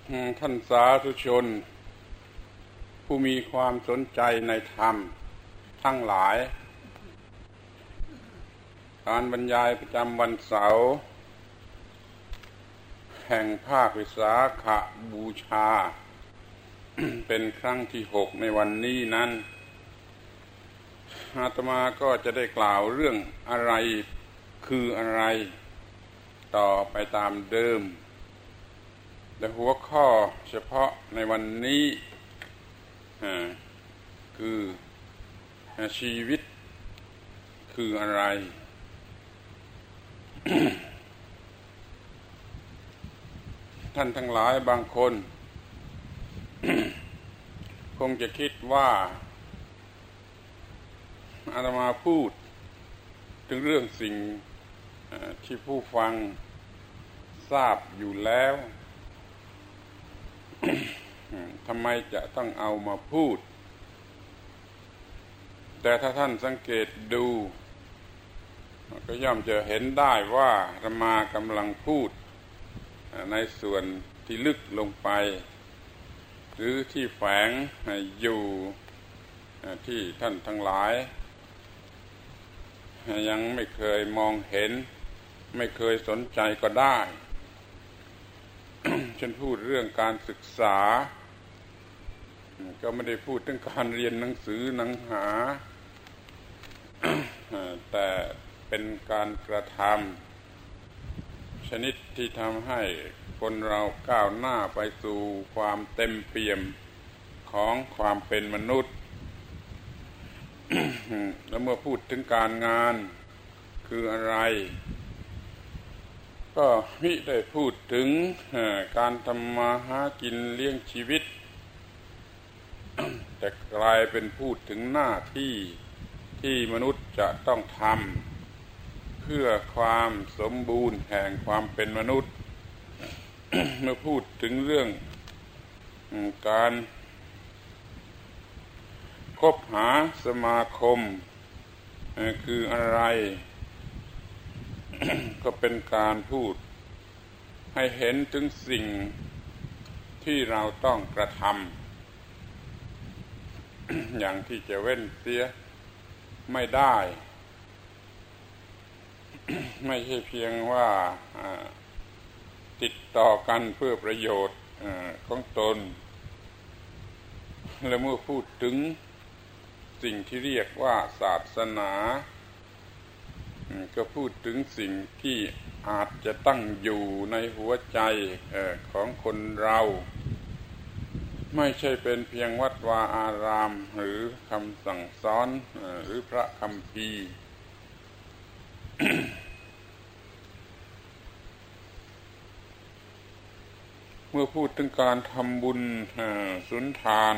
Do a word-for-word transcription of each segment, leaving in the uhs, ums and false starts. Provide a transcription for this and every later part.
ท่านสาธุชนผู้มีความสนใจในธรรมทั้งหลายการบรรยายประจำวันเสาร์แห่งภาควิสาขบูชา เป็นครั้งที่หกในวันนี้นั้นอาตมาก็จะได้กล่าวเรื่องอะไรคืออะไรต่อไปตามเดิมแต่หัวข้อเฉพาะในวันนี้คือชีวิตคืออะไร ท่านทั้งหลายบางคน คงจะคิดว่าอาตมาพูดถึงเรื่องสิ่งที่ผู้ฟังทราบอยู่แล้วทำไมจะต้องเอามาพูดแต่ถ้าท่านสังเกตดูก็ย่อมจะเห็นได้ว่าอาตมากำลังพูดในส่วนที่ลึกลงไปหรือที่แฝงอยู่ที่ท่านทั้งหลายยังไม่เคยมองเห็นไม่เคยสนใจก็ได้ ฉันพูดเรื่องการศึกษาก็ไม่ได้พูดถึงการเรียนหนังสือหนังหา แต่เป็นการกระทำชนิดที่ทำให้คนเราก้าวหน้าไปสู่ความเต็มเปี่ยมของความเป็นมนุษย์ แล้วเมื่อพูดถึงการงานคืออะไรก็มิได้พูดถึงการทำมาหากินเลี้ยงชีวิต แต่กลายเป็นพูดถึงหน้าที่ที่มนุษย์จะต้องทำเพื่อความสมบูรณ์แห่งความเป็นมนุษย์ เมื่อพูดถึงเรื่องการคบหาสมาคมคืออะไร ก็เป็นการพูดให้เห็นถึงสิ่งที่เราต้องกระทำ อย่างที่จะเว้นเสียไม่ได้ ไม่ใช่เพียงว่าติดต่อกันเพื่อประโยชน์ของตนและเมื่อพูดถึงสิ่งที่เรียกว่าศาสนาก็พูดถึงสิ่งที่อาจจะตั้งอยู่ในหัวใจของคนเราไม่ใช่เป็นเพียงวัดวาอารามหรือคำสั่งสอนหรือพระคัมภีร์ เมื่อพูดถึงการทำบุญสุนทาน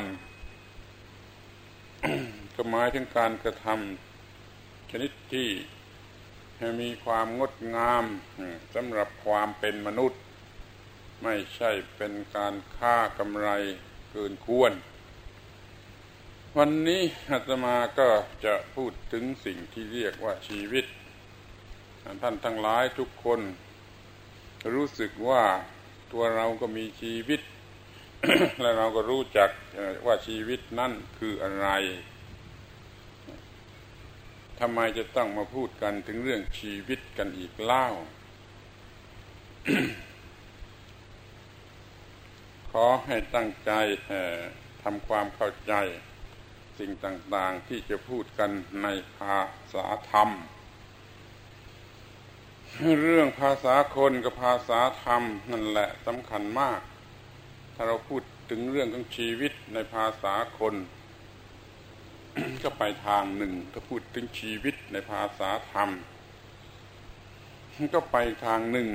ก็หมายถึงการกระทำชนิดที่มีความงดงามสำหรับความเป็นมนุษย์ไม่ใช่เป็นการค้ากำไรเกินควรวันนี้อาตมาก็จะพูดถึงสิ่งที่เรียกว่าชีวิตท่านทั้งหลายทุกคนรู้สึกว่าตัวเราก็มีชีวิต และเราก็รู้จักว่าชีวิตนั่นคืออะไรทำไมจะต้องมาพูดกันถึงเรื่องชีวิตกันอีกเล่า ขอให้ตั้งใจทำความเข้าใจสิ่งต่างๆที่จะพูดกันในภาษาธรรมเรื่องภาษาคนกับภาษาธรรมนั่นแหละสำคัญมากถ้าเราพูดถึงเรื่องของชีวิตในภาษาคน ก็ไปทางหนึ่งถ้าพูดถึงชีวิตในภาษาธรรมก็ไปทางหนึ่ง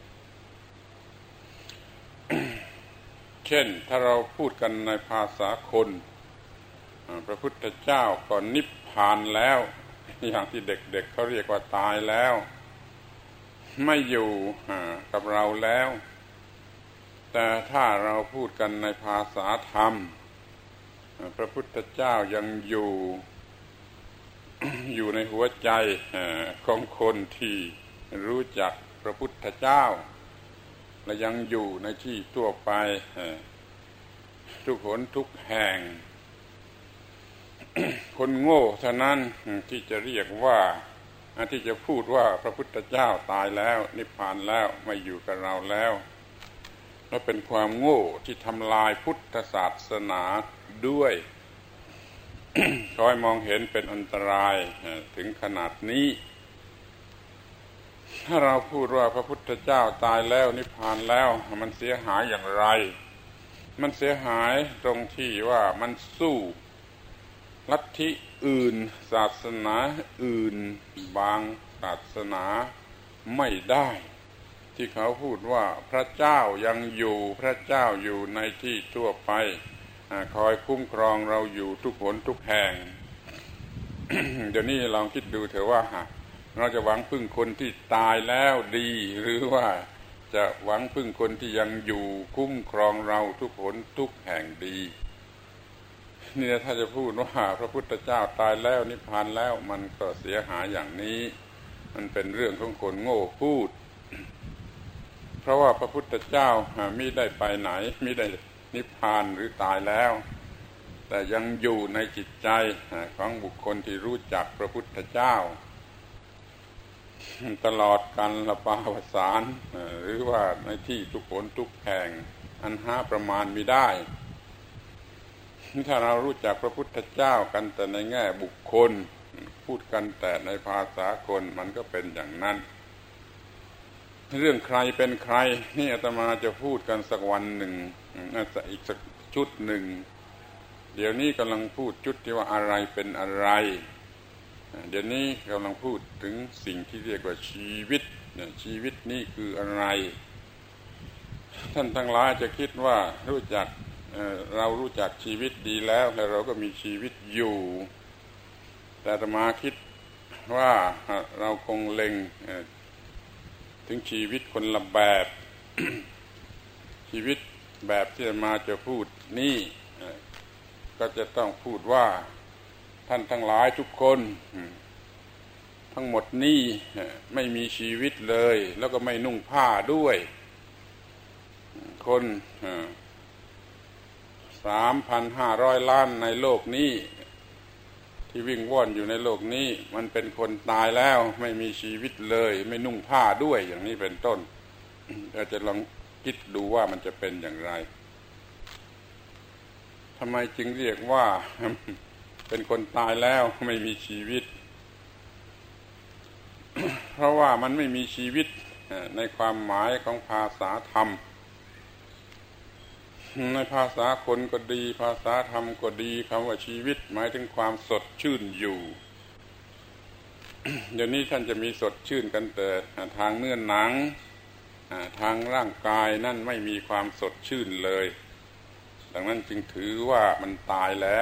เช่นถ้าเราพูดกันในภาษาคนพระพุทธเจ้าก็นิพพานแล้วอย่างที่เด็กๆ เ, เขาเรียกว่าตายแล้วไม่อยู่กับเราแล้วแต่ถ้าเราพูดกันในภาษาธรรมพระพุทธเจ้ายังอยู่ อยู่ในหัวใจของคนที่รู้จักพระพุทธเจ้าและยังอยู่ในที่ทั่วไปทุกหนทุกแห่ง คนโง่เท่านั้นที่จะเรียกว่าที่จะพูดว่าพระพุทธเจ้าตายแล้วนิพพานแล้วไม่อยู่กับเราแล้วและเป็นความโง่ที่ทำลายพุทธศาสนาด้วย คอยมองเห็นเป็นอันตรายถึงขนาดนี้ถ้าเราพูดว่าพระพุทธเจ้าตายแล้วนิพพานแล้วมันเสียหายอย่างไรมันเสียหายตรงที่ว่ามันสู้ลัทธิอื่นศาสนาอื่นบางศาสนาไม่ได้ที่เขาพูดว่าพระเจ้ายังอยู่พระเจ้าอยู่ในที่ทั่วไปคอยคุ้มครองเราอยู่ทุกหนทุกแห่ง เดี๋ยวนี้ลองคิดดูเถอะว่าเราจะหวังพึ่งคนที่ตายแล้วดีหรือว่าจะหวังพึ่งคนที่ยังอยู่คุ้มครองเราทุกหนทุกแห่งดีนี่ถ้าจะพูดว่าพระพุทธเจ้าตายแล้วนิพพานแล้วมันก็เสียหายอย่างนี้มันเป็นเรื่องของคนโง่พูดเพราะว่าพระพุทธเจ้ามิได้ไปไหนมิได้นิพพานหรือตายแล้วแต่ยังอยู่ในจิตใจของบุคคลที่รู้จักพระพุทธเจ้าตลอดกาลปาวสานหรือว่าในที่ทุกหนทุกแห่งอันหาประมาณมิได้ถ้าเรารู้จักพระพุทธเจ้ากันแต่ในแง่บุคคลพูดกันแต่ในภาษาคนมันก็เป็นอย่างนั้นเรื่องใครเป็นใครนี่อาตมาจะพูดกันสักวันหนึ่งอีกสักชุดหนึ่งเดี๋ยวนี้กำลังพูดชุดที่ว่าอะไรเป็นอะไรเดี๋ยวนี้กำลังพูดถึงสิ่งที่เรียกว่าชีวิตชีวิตนี่คืออะไรท่านทั้งหลายจะคิดว่ารู้จักเรารู้จักชีวิตดีแล้วและเราก็มีชีวิตอยู่แต่อาตมาคิดว่าเราคงเล็งถึงชีวิตคนละแบบ ชีวิตแบบที่อาตมาจะพูดนี่ก็จะต้องพูดว่าท่านทั้งหลายทุกคนทั้งหมดนี่ไม่มีชีวิตเลยแล้วก็ไม่นุ่งผ้าด้วยคนสามพันห้าร้อยล้านในโลกนี้ที่วิ่งว่อนอยู่ในโลกนี้มันเป็นคนตายแล้วไม่มีชีวิตเลยไม่นุ่งผ้าด้วยอย่างนี้เป็นต้นเราจะลองคิดดูว่ามันจะเป็นอย่างไรทำไมจึงเรียกว่าเป็นคนตายแล้วไม่มีชีวิต เพราะว่ามันไม่มีชีวิตในความหมายของภาษาธรรมในภาษาคนก็ดีภาษาธรรมก็ดีคำว่าชีวิตหมายถึงความสดชื่นอยู่ เดี๋ยวนี้ท่านจะมีสดชื่นกันแต่ทางเนื้อหนังทางร่างกายนั่นไม่มีความสดชื่นเลยดังนั้นจึงถือว่ามันตายแล้ว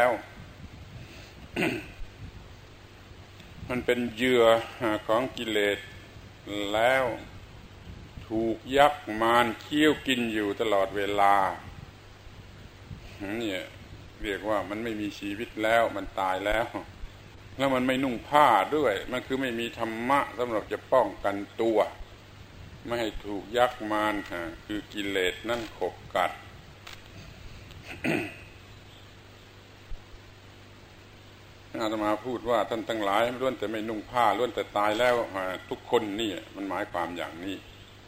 มันเป็นเหยื่อของกิเลสแล้วถูกยักษ์มารเคี้ยวกินอยู่ตลอดเวลานี่เรียกว่ามันไม่มีชีวิตแล้วมันตายแล้วแล้วมันไม่นุ่งผ้าด้วยมันคือไม่มีธรรมะสำหรับจะป้องกันตัวไม่ให้ถูกยักษ์มารคือกิเลสนั่นขบกัด อาตมาพูดว่าท่านทั้งหลายล้วนแต่ไม่นุ่งผ้าล้วนแต่ตายแล้วทุกคนนี่มันหมายความอย่างนี้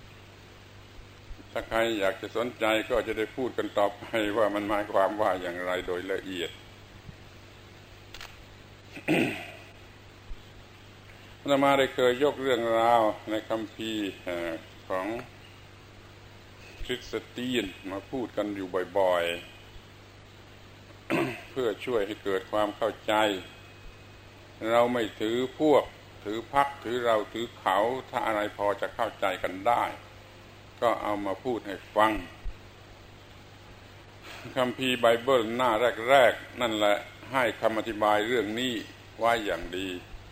ถ้าใครอยากจะสนใจก็จะได้พูดกันต่อไปว่ามันหมายความว่าอย่างไรโดยละเอียด อาตมาได้เคยยกเรื่องราวในคัมภีร์ของคริสเตียนมาพูดกันอยู่บ่อยๆ เพื่อช่วยให้เกิดความเข้าใจเราไม่ถือพวกถือพรรคถือเราถือเขาถ้าอะไรพอจะเข้าใจกันได้ก็เอามาพูดให้ฟังคัมภีร์ไบเบิลหน้าแรกๆนั่นแหละให้คำอธิบายเรื่องนี้ไว้อย่างดี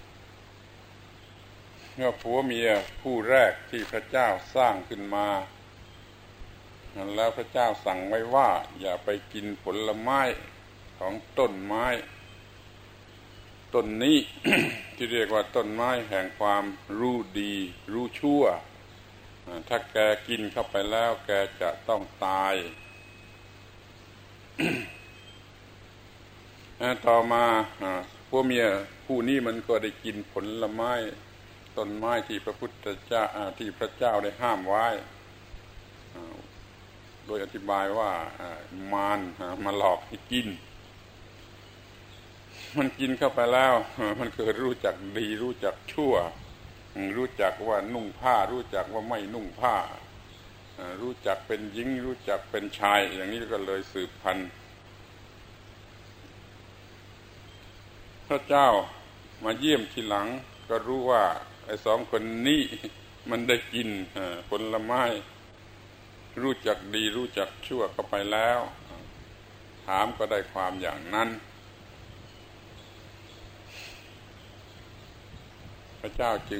เมื่อผัวเมียคู่แรกที่พระเจ้าสร้างขึ้นมาแล้วพระเจ้าสั่งไว้ว่าอย่าไปกินผลไม้ของต้นไม้ต้นนี้ ที่เรียกว่าต้นไม้แห่งความรู้ดีรู้ชั่วถ้าแกกินเข้าไปแล้วแกจะต้องตาย ต่อมาพวกเมียผู้นี้มันก็ได้กินผลไม้ต้นไม้ที่พระพุทธเจ้าที่พระเจ้าได้ห้ามไว้โดยอธิบายว่ามารมาหลอกให้กินมันกินเข้าไปแล้วมันเกิดรู้จักดีรู้จักชั่วรู้จักว่านุ่งผ้ารู้จักว่าไม่นุ่งผ้ารู้จักเป็นหญิงรู้จักเป็นชายอย่างนี้ก็เลยสืบพันธุ์พระเจ้ามาเยี่ยมทีหลังก็รู้ว่าไอ้สองคนนี้มันได้กินผลไม้รู้จักดีรู้จักชั่วเข้าไปแล้วถามก็ได้ความอย่างนั้นพระเจ้าจึง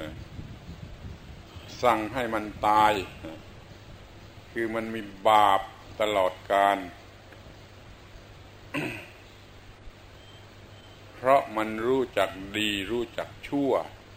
สั่งให้มันตายคือมันมีบาปตลอดกาล เพราะมันรู้จักดีรู้จักชั่ว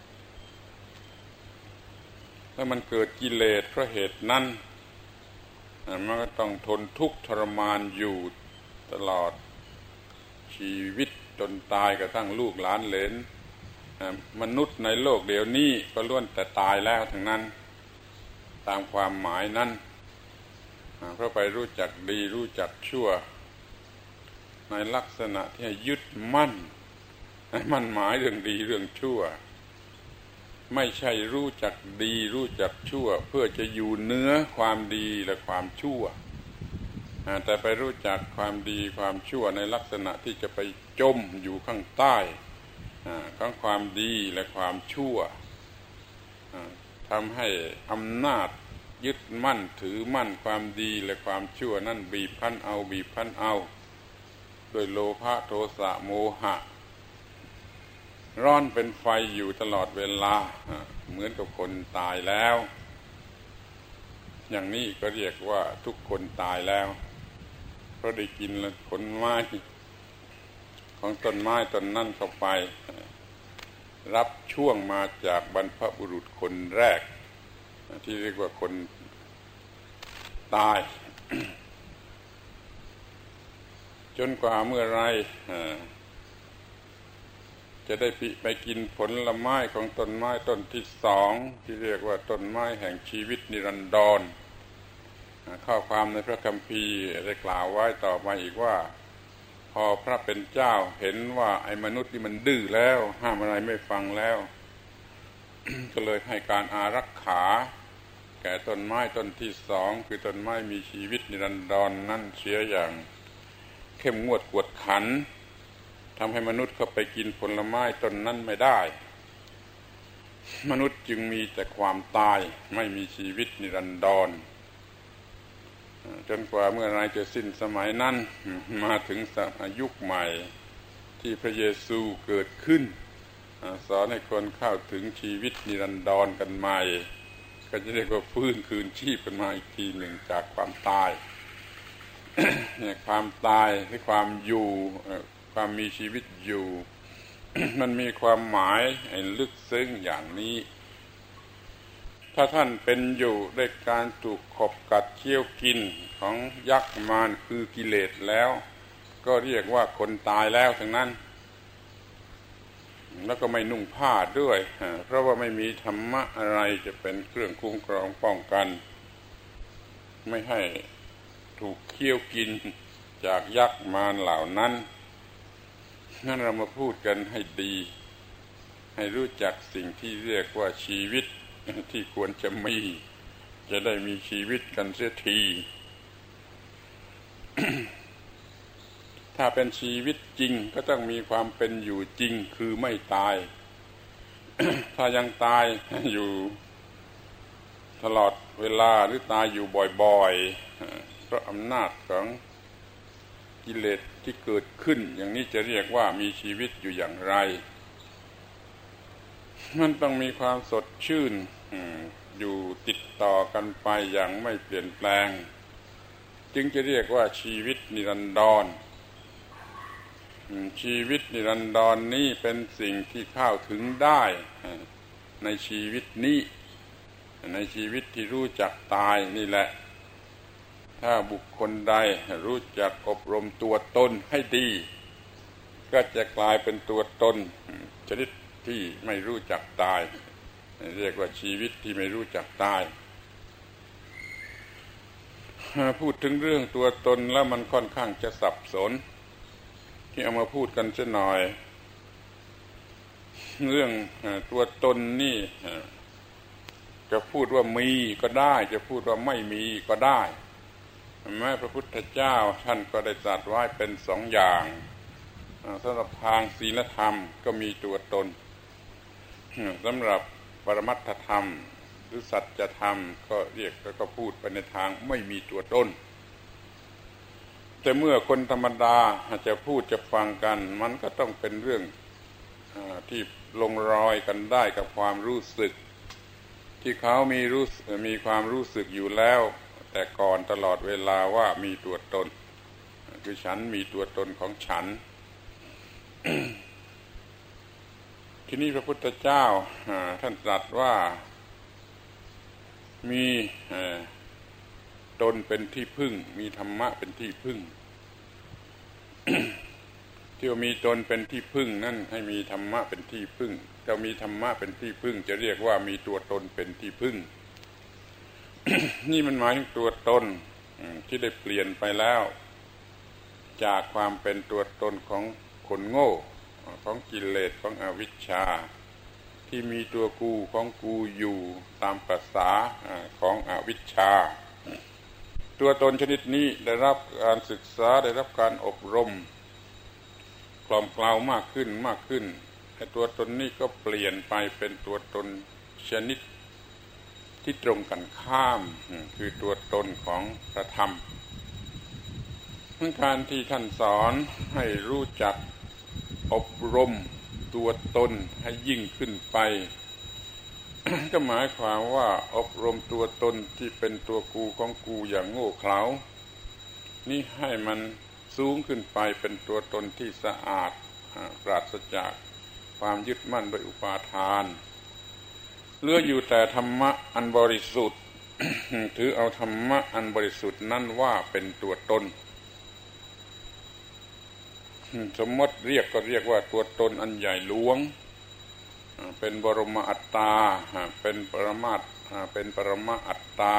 ถ้ามันเกิดกิเลสเพราะเหตุนั้นมันก็ต้องทนทุกข์ทรมานอยู่ตลอดชีวิตจนตายกระทั่งลูกหลานเหลนมนุษย์ในโลกเดี๋ยวนี้ก็ล้วนแต่ตายแล้วทั้งนั้นตามความหมายนั้นเพราะไปรู้จักดีรู้จักชั่วในลักษณะที่ยึดมั่นมั่นหมายเรื่องดีเรื่องชั่วไม่ใช่รู้จักดีรู้จักชั่วเพื่อจะอยู่เหนือความดีและความชั่วแต่ไปรู้จักความดีความชั่วในลักษณะที่จะไปจมอยู่ข้างใต้ของความดีและความชั่วทำให้อำนาจยึดมั่นถือมั่นความดีและความชั่วนั่นบีบคั้นเอาบีบคั้นเอาด้วยโลภะโทสะโมหะร้อนเป็นไฟอยู่ตลอดเวลาเหมือนกับคนตายแล้วอย่างนี้ก็เรียกว่าทุกคนตายแล้วเพราะได้กินผลไม้ของต้นไม้ต้นนั่นเข้าไปรับช่วงมาจากบรรพบุรุษคนแรกที่เรียกว่าคนตาย จนกว่าเมื่อไรจะได้ไปกินผลไม้ของต้นไม้ต้นที่สองที่เรียกว่าต้นไม้แห่งชีวิตนิรันดรข้อความในพระคัมภีร์ได้กล่าวไว้ต่อมาอีกว่าพอพระเป็นเจ้าเห็นว่าไอ้มนุษย์นี่มันดื้อแล้วห้ามอะไรไม่ฟังแล้ว ก็เลยให้การอารักขาแก่ต้นไม้ต้นที่สองคือต้นไม้มีชีวิตนิรันดรนั่นเสียอย่างเข้มงวดกวดขันทำให้มนุษย์เข้าไปกินผลไม้ต้นนั้นไม่ได้มนุษย์จึงมีแต่ความตายไม่มีชีวิตนิรันดรจนกว่าเมื่อไรจะสิ้นสมัยนั้นมาถึงยุคใหม่ที่พระเยซูเกิดขึ้นสอนให้คนเข้าถึงชีวิตนิรันดรกันใหม่ก็จะเรียกว่าฟื้นคืนชีพกันมาอีกทีหนึ่งจากความตาย ความตายหรือความอยู่ความมีชีวิตอยู่ มันมีความหมายลึกซึ้งอย่างนี้ถ้าท่านเป็นอยู่ด้วยการถูกขบกัดเคี้ยวกินของยักษ์มารคือกิเลสแล้วก็เรียกว่าคนตายแล้วทั้งนั้นแล้วก็ไม่นุ่งผ้าด้วยเพราะว่าไม่มีธรรมะอะไรจะเป็นเครื่องคุ้มครองป้องกันไม่ให้ถูกเคี้ยวกินจากยักษ์มารเหล่านั้นงั้นเรามาพูดกันให้ดีให้รู้จักสิ่งที่เรียกว่าชีวิตที่ควรจะมีจะได้มีชีวิตกันเสียที ถ้าเป็นชีวิตจริงก็ต้องมีความเป็นอยู่จริงคือไม่ตาย ถ้ายังตายอยู่ตลอดเวลาหรือตายอยู่บ่อยๆเพราะอำนาจของกิเลสที่เกิดขึ้นอย่างนี้จะเรียกว่ามีชีวิตอยู่อย่างไรมันต้องมีความสดชื่นอยู่ติดต่อกันไปอย่างไม่เปลี่ยนแปลงจึงจะเรียกว่าชีวิตนิรันดรชีวิตนิรันดรนี้เป็นสิ่งที่เข้าถึงได้ในชีวิตนี้ในชีวิตที่รู้จักตายนี่แหละถ้าบุคคลใดรู้จักอบรมตัวตนให้ดีก็จะกลายเป็นตัวตนชนิดที่ไม่รู้จักตายเรียกว่าชีวิตที่ไม่รู้จักตายพูดถึงเรื่องตัวตนแล้วมันค่อนข้างจะสับสนที่เอามาพูดกันสักหน่อยเรื่องตัวตนนี่จะพูดว่ามีก็ได้จะพูดว่าไม่มีก็ได้แม้พระพุทธเจ้าท่านก็ได้ตรัสไว้เป็นสองอย่างสำหรับทางศีลธรรมก็มีตัวตนสำหรับปรมัตถธรรมหรือสัจธรรมก็เรียกแล้วก็พูดไปในทางไม่มีตัวตนแต่เมื่อคนธรรมดาจะพูดจะฟังกันมันก็ต้องเป็นเรื่องที่ลงรอยกันได้กับความรู้สึกที่เขามีรู้มีความรู้สึกอยู่แล้วแต่ก่อนตลอดเวลาว่ามีตัวตนคือฉันมีตัวตนของฉัน ที่นี่พระพุทธเจ้าท่านตรัสว่ามีตนเป็นที่พึ่งมีธรรมะเป็นที่พึ่ง ที่ว่ามีตนเป็นที่พึ่งนั่นให้มีธรรมะเป็นที่พึ่งถ้ามีธรรมะเป็นที่พึ่งจะเรียกว่ามีตัวตนเป็นที่พึ่ง นี่มันหมายถึงตัวตนที่ได้เปลี่ยนไปแล้วจากความเป็นตัวตนของคนโง่ของกิเลสของอวิชชาที่มีตัวกูของกูอยู่ตามประสาของอวิชชาตัวตนชนิดนี้ได้รับการศึกษาได้รับการอบรมกล่อมเกลามากขึ้นมากขึ้นไอ้ตัวตนนี้ก็เปลี่ยนไปเป็นตัวตนชนิดที่ตรงกันข้ามคือตัวตนของพระธรรมการที่ท่านสอนให้รู้จักอบรมตัวตนให้ยิ่งขึ้นไป ก็หมายความว่าอบรมตัวตนที่เป็นตัวกูของกูอย่างโง่เขลานี่ให้มันสูงขึ้นไปเป็นตัวตนที่สะอาดปราศจากความยึดมั่นโดยอุปาทานเหลืออยู่แต่ธรรมะอันบริสุทธิ์ ถือเอาธรรมะอันบริสุทธิ์นั่นว่าเป็นตัวตนสมมติเรียกก็เรียกว่าตัวตนอันใหญ่หลวงเป็นบรมอัตตาเป็นปรมาตเป็นปรมาอัตตา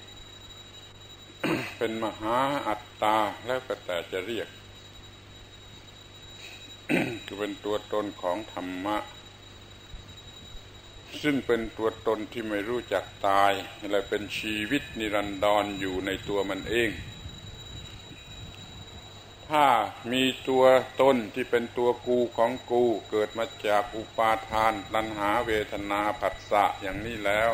เป็นมหาอัตตาแล้วก็แต่จะเรียก คือเป็นตัวตนของธรรมะซึ่งเป็นตัวตนที่ไม่รู้จักตายและเป็นชีวิตนิรันดรอยู่ในตัวมันเองถ้ามีตัวตนที่เป็นตัวกูของกูเกิดมาจากอุปาทานตัณหาเวทนาผัสสะอย่างนี้แล้ว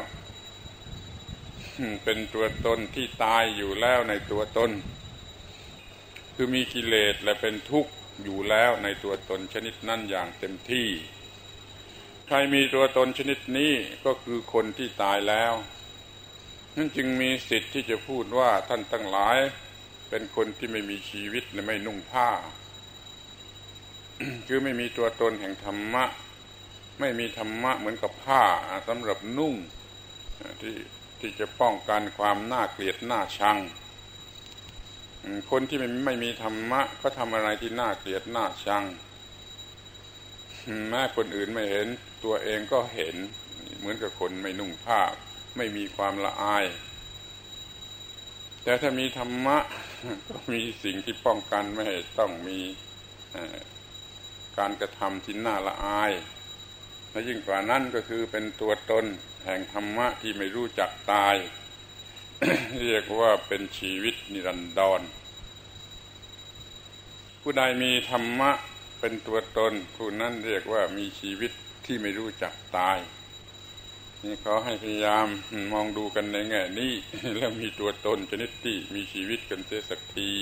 เป็นตัวตนที่ตายอยู่แล้วในตัวตนคือมีกิเลสและเป็นทุกข์อยู่แล้วในตัวตนชนิดนั้นอย่างเต็มที่ใครมีตัวตนชนิดนี้ก็คือคนที่ตายแล้วนั่นจึงมีสิทธิ์ที่จะพูดว่าท่านทั้งหลายเป็นคนที่ไม่มีชีวิตและไม่นุ่งผ้า คือไม่มีตัวตนแห่งธรรมะไม่มีธรรมะเหมือนกับผ้าสำหรับนุ่งที่ที่จะป้องกันความน่าเกลียดน่าชังคนที่ไม่ไม่มีธรรมะก็ทำอะไรที่น่าเกลียดน่าชังแม้คนอื่นไม่เห็นตัวเองก็เห็นเหมือนกับคนไม่นุ่งผ้าไม่มีความละอายแต่ถ้ามีธรรมะก็มีสิ่งที่ป้องกันไม่ให้ต้องมีการกระทำที่น่าละอายและยิ่งกว่านั้นก็คือเป็นตัวตนแห่งธรรมะที่ไม่รู้จักตาย เรียกว่าเป็นชีวิตนิรันดรผู้ใดมีธรรมะเป็นตัวตนผู้นั้นเรียกว่ามีชีวิตที่ไม่รู้จักตายนี่ขอให้พยายามมองดูกันในแง่นี้แล้วมีตัวตนชนิดที่มีชีวิตกันเสียสักที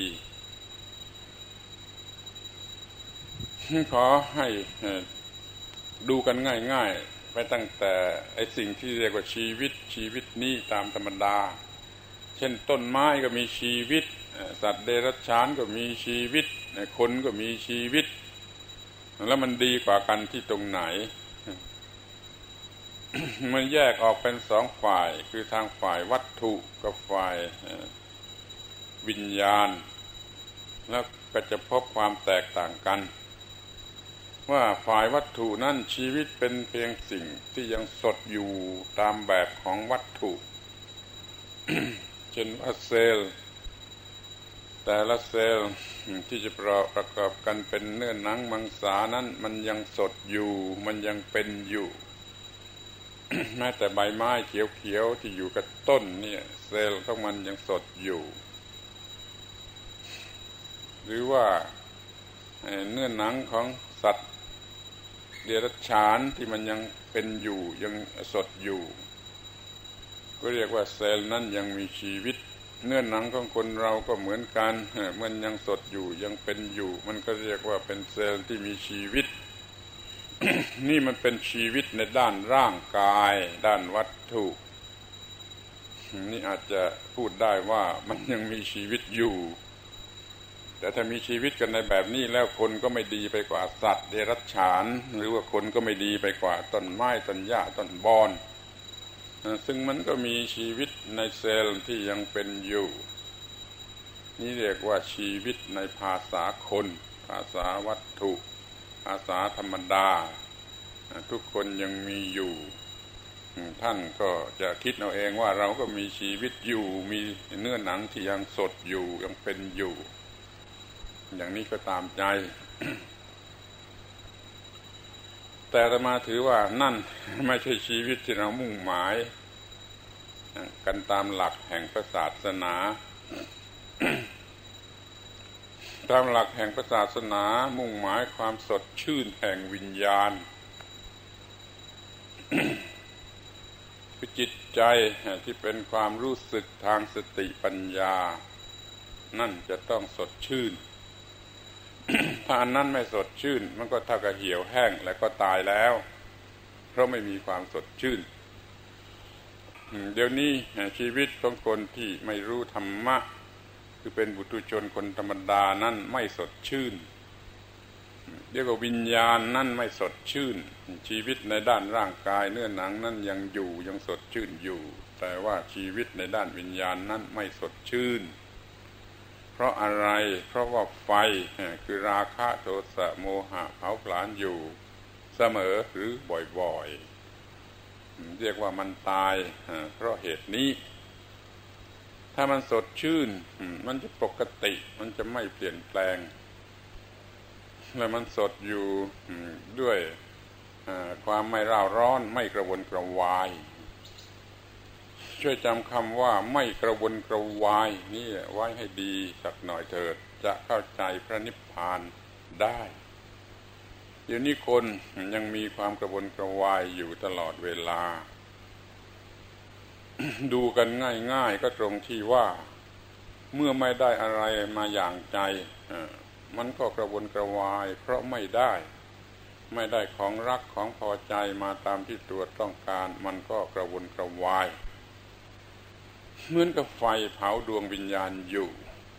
ขอให้ดูกันง่ายๆไปตั้งแต่ไอ้สิ่งที่เรียกว่าชีวิตชีวิตนี้ตามธรรมดาเช่นต้นไม้ก็มีชีวิตสัตว์เดรัจฉานก็มีชีวิตคนก็มีชีวิตแล้วมันดีกว่ากันที่ตรงไหนมันแยกออกเป็นสองฝ่ายคือทางฝ่ายวัตถุกับฝ่ายวิญญาณแล้วก็จะพบความแตกต่างกันว่าฝ่ายวัตถุนั่นชีวิตเป็นเพียงสิ่งที่ยังสดอยู่ตามแบบของวัตถุ เช่นว่าเซลล์แต่ละเซลล์ที่จะประกอบกันเป็นเนื้อหนังมังสานั้นมันยังสดอยู่มันยังเป็นอยู่ แม้แต่ใบไม้เขียวๆที่อยู่กับต้นเนี่ยเซลล์ของมันยังสดอยู่หรือว่าเนื้อหนังของสัตว์เดรัจฉานที่มันยังเป็นอยู่ยังสดอยู่ก็เรียกว่าเซลล์นั้นยังมีชีวิตเนื้อหนังของคนเราก็เหมือนกันมันยังสดอยู่ยังเป็นอยู่มันก็เรียกว่าเป็นเซลล์ที่มีชีวิต นี่มันเป็นชีวิตในด้านร่างกายด้านวัตถุนี่อาจจะพูดได้ว่ามันยังมีชีวิตอยู่แต่ถ้ามีชีวิตกันในแบบนี้แล้วคนก็ไม่ดีไปกว่าสัตว์เดรัจฉานหรือว่าคนก็ไม่ดีไปกว่าต้นไม้ต้นหญ้าต้นบอนซึ่งมันก็มีชีวิตในเซลล์ที่ยังเป็นอยู่นี่เรียกว่าชีวิตในภาษาคนภาษาวัตถุภาษาธรรมดาทุกคนยังมีอยู่ท่านก็จะคิดเอาเองว่าเราก็มีชีวิตอยู่มีเนื้อหนังที่ยังสดอยู่ยังเป็นอยู่อย่างนี้ก็ตามใจ แต่อาตมาถือว่านั่นไม่ใช่ชีวิตที่เรามุ่งหมายกันตามหลักแห่งศาสนา ตามหลักแห่งศาสนามุ่งหมายความสดชื่นแห่งวิญญาณ คือจิตใจที่เป็นความรู้สึกทางสติปัญญานั่นจะต้องสดชื่น ถ้าอันนั้นไม่สดชื่นมันก็เท่ากับเหี่ยวแห้งแล้วก็ตายแล้วเพราะไม่มีความสดชื่นเดี๋ยวนี้ชีวิตของคนที่ไม่รู้ธรรมะคือเป็นบุตุชนคนธรรมดานั่นไม่สดชื่นเรียกว่าวิญญาณนั่นไม่สดชื่นชีวิตในด้านร่างกายเนื้อหนังนั่นยังอยู่ยังสดชื่นอยู่แต่ว่าชีวิตในด้านวิญญาณนั่นไม่สดชื่นเพราะอะไรเพราะว่าไฟคือราคะโทสะโมหะเผาผลาญอยู่เสมอหรือบ่อยๆเรียกว่ามันตายเพราะเหตุนี้ถ้ามันสดชื่นมันจะปกติมันจะไม่เปลี่ยนแปลงและมันสดอยู่ด้วยความไม่ร่าร้อนไม่กระวนกระวายช่วยจำคำว่าไม่กระวนกระวายนี่ไว้ให้ดีสักหน่อยเถิดจะเข้าใจพระนิพพานได้เดี๋ยวนี้คนยังมีความกระวนกระวายอยู่ตลอดเวลา ดูกันง่ายๆก็ตรงที่ว่าเมื่อไม่ได้อะไรมาอย่างใจมันก็กระวนกระวายเพราะไม่ได้ไม่ได้ของรักของพอใจมาตามที่ตัวต้องการมันก็กระวนกระวายเหมือนกับไฟเผาดวงวิญญาณอยู่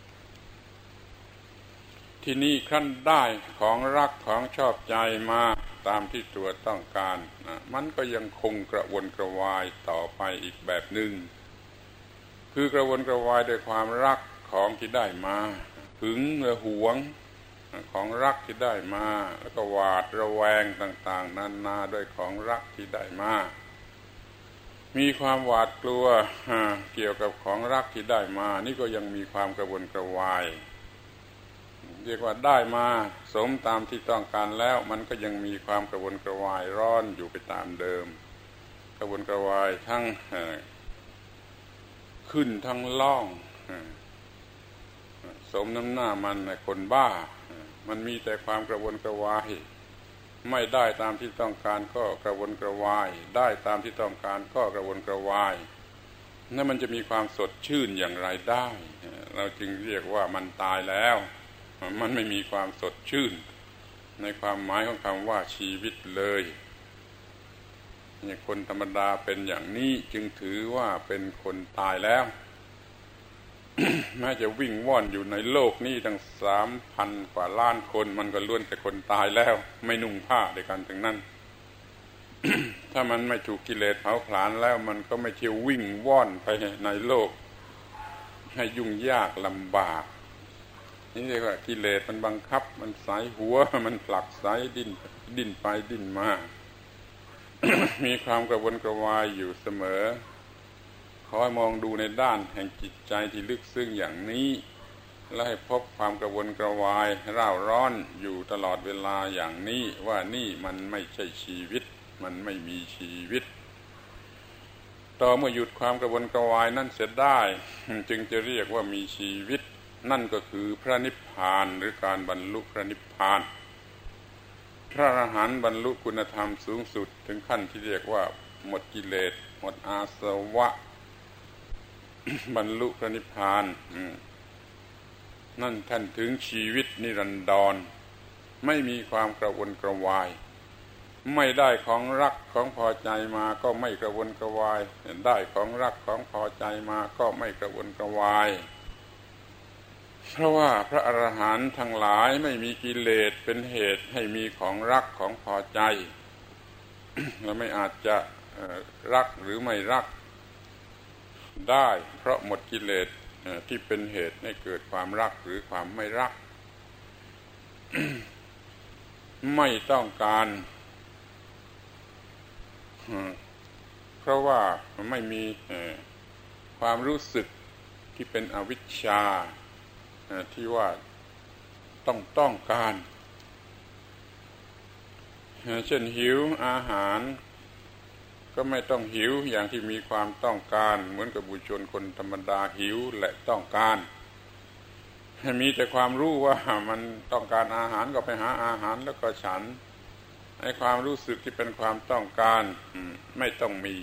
ที่นี่ขั้นได้ของรักของชอบใจมาตามที่ตัวต้องการนะมันก็ยังคงกระวนกระวายต่อไปอีกแบบหนึ่งคือกระวนกระวายด้วยความรักของที่ได้มาหึงและหวงของรักที่ได้มาแล้วก็หวาดระแวงต่างๆนานาด้วยของรักที่ได้มามีความหวาดกลัวเกี่ยวกับของรักที่ได้มานี่ก็ยังมีความกระวนกระวายเรียกว่าได้มาสมตามที่ต้องการแล้วมันก็ยังมีความกระวนกระวายร้อนอยู่ไปตามเดิมกระวนกระวายทั้งขึ้นทั้งล่องสมน้ำหน้ามันคนบ้ามันมีแต่ความกระวนกระวายไม่ได้ตามที่ต้องการก็กระวนกระวายได้ตามที่ต้องการก็กระวนกระวายนั่นมันจะมีความสดชื่นอย่างไรได้เราจึงเรียกว่ามันตายแล้วมันไม่มีความสดชื่นในความหมายของคำว่าชีวิตเลยนี่คนธรรมดาเป็นอย่างนี้จึงถือว่าเป็นคนตายแล้ว แม้จะวิ่งว่อนอยู่ในโลกนี้ตั้งสามพันกว่าล้านคนมันก็ล้วนแต่คนตายแล้วไม่นุ่งผ้าด้วยกันทั้งนั้น ถถ้ามันไม่ถูกกิเลสเผาผลาญแล้วมันก็ไม่เที่ยววิ่งว่อนไปในโลกให้ยุ่งยากลำบากนี่เรียกว่ากิเลสมันบังคับมันสายหัวมันผลักสายดิ้นดิ้นไปดิ้นมา มีความกระวนกระวายอยู่เสมอขอให้มองดูในด้านแห่งจิตใจที่ลึกซึ้งอย่างนี้และให้พบความกระวนกระวายร่าร้อนอยู่ตลอดเวลาอย่างนี้ว่านี่มันไม่ใช่ชีวิตมันไม่มีชีวิตต่อเมื่อหยุดความกระวนกระวายนั่นเสียได้จึงจะเรียกว่ามีชีวิตนั่นก็คือพระนิพพานหรือการบรรลุพระนิพพานพระอรหันต์บรรลุคุณธรรมสูงสุดถึงขั้นที่เรียกว่าหมดกิเลสหมดอาสวะ บรรลุพระนิพพานนั่นท่านถึงชีวิตนิรันดรไม่มีความกระวนกระวายไม่ได้ของรักของพอใจมาก็ไม่กระวนกระวายได้ของรักของพอใจมาก็ไม่กระวนกระวายเพราะว่าพระอรหันต์ทั้งหลายไม่มีกิเลสเป็นเหตุให้มีของรักของพอใจ เราไม่อาจจะรักหรือไม่รักได้เพราะหมดกิเลสที่เป็นเหตุให้เกิดความรักหรือความไม่รัก ไม่ต้องการเพราะว่าไม่มีความรู้สึกที่เป็นอวิชชาที่ว่าต้องต้องการเช่นหิวอาหารก็ไม่ต้องหิวอย่างที่มีความต้องการเหมือนกับบุคคลคนธรรมดาหิวและต้องการมีแต่ความรู้ว่ามันต้องการอาหารก็ไปหาอาหารแล้วก็ฉันไอ้ความรู้สึกที่เป็นความต้องการไม่ต้องมี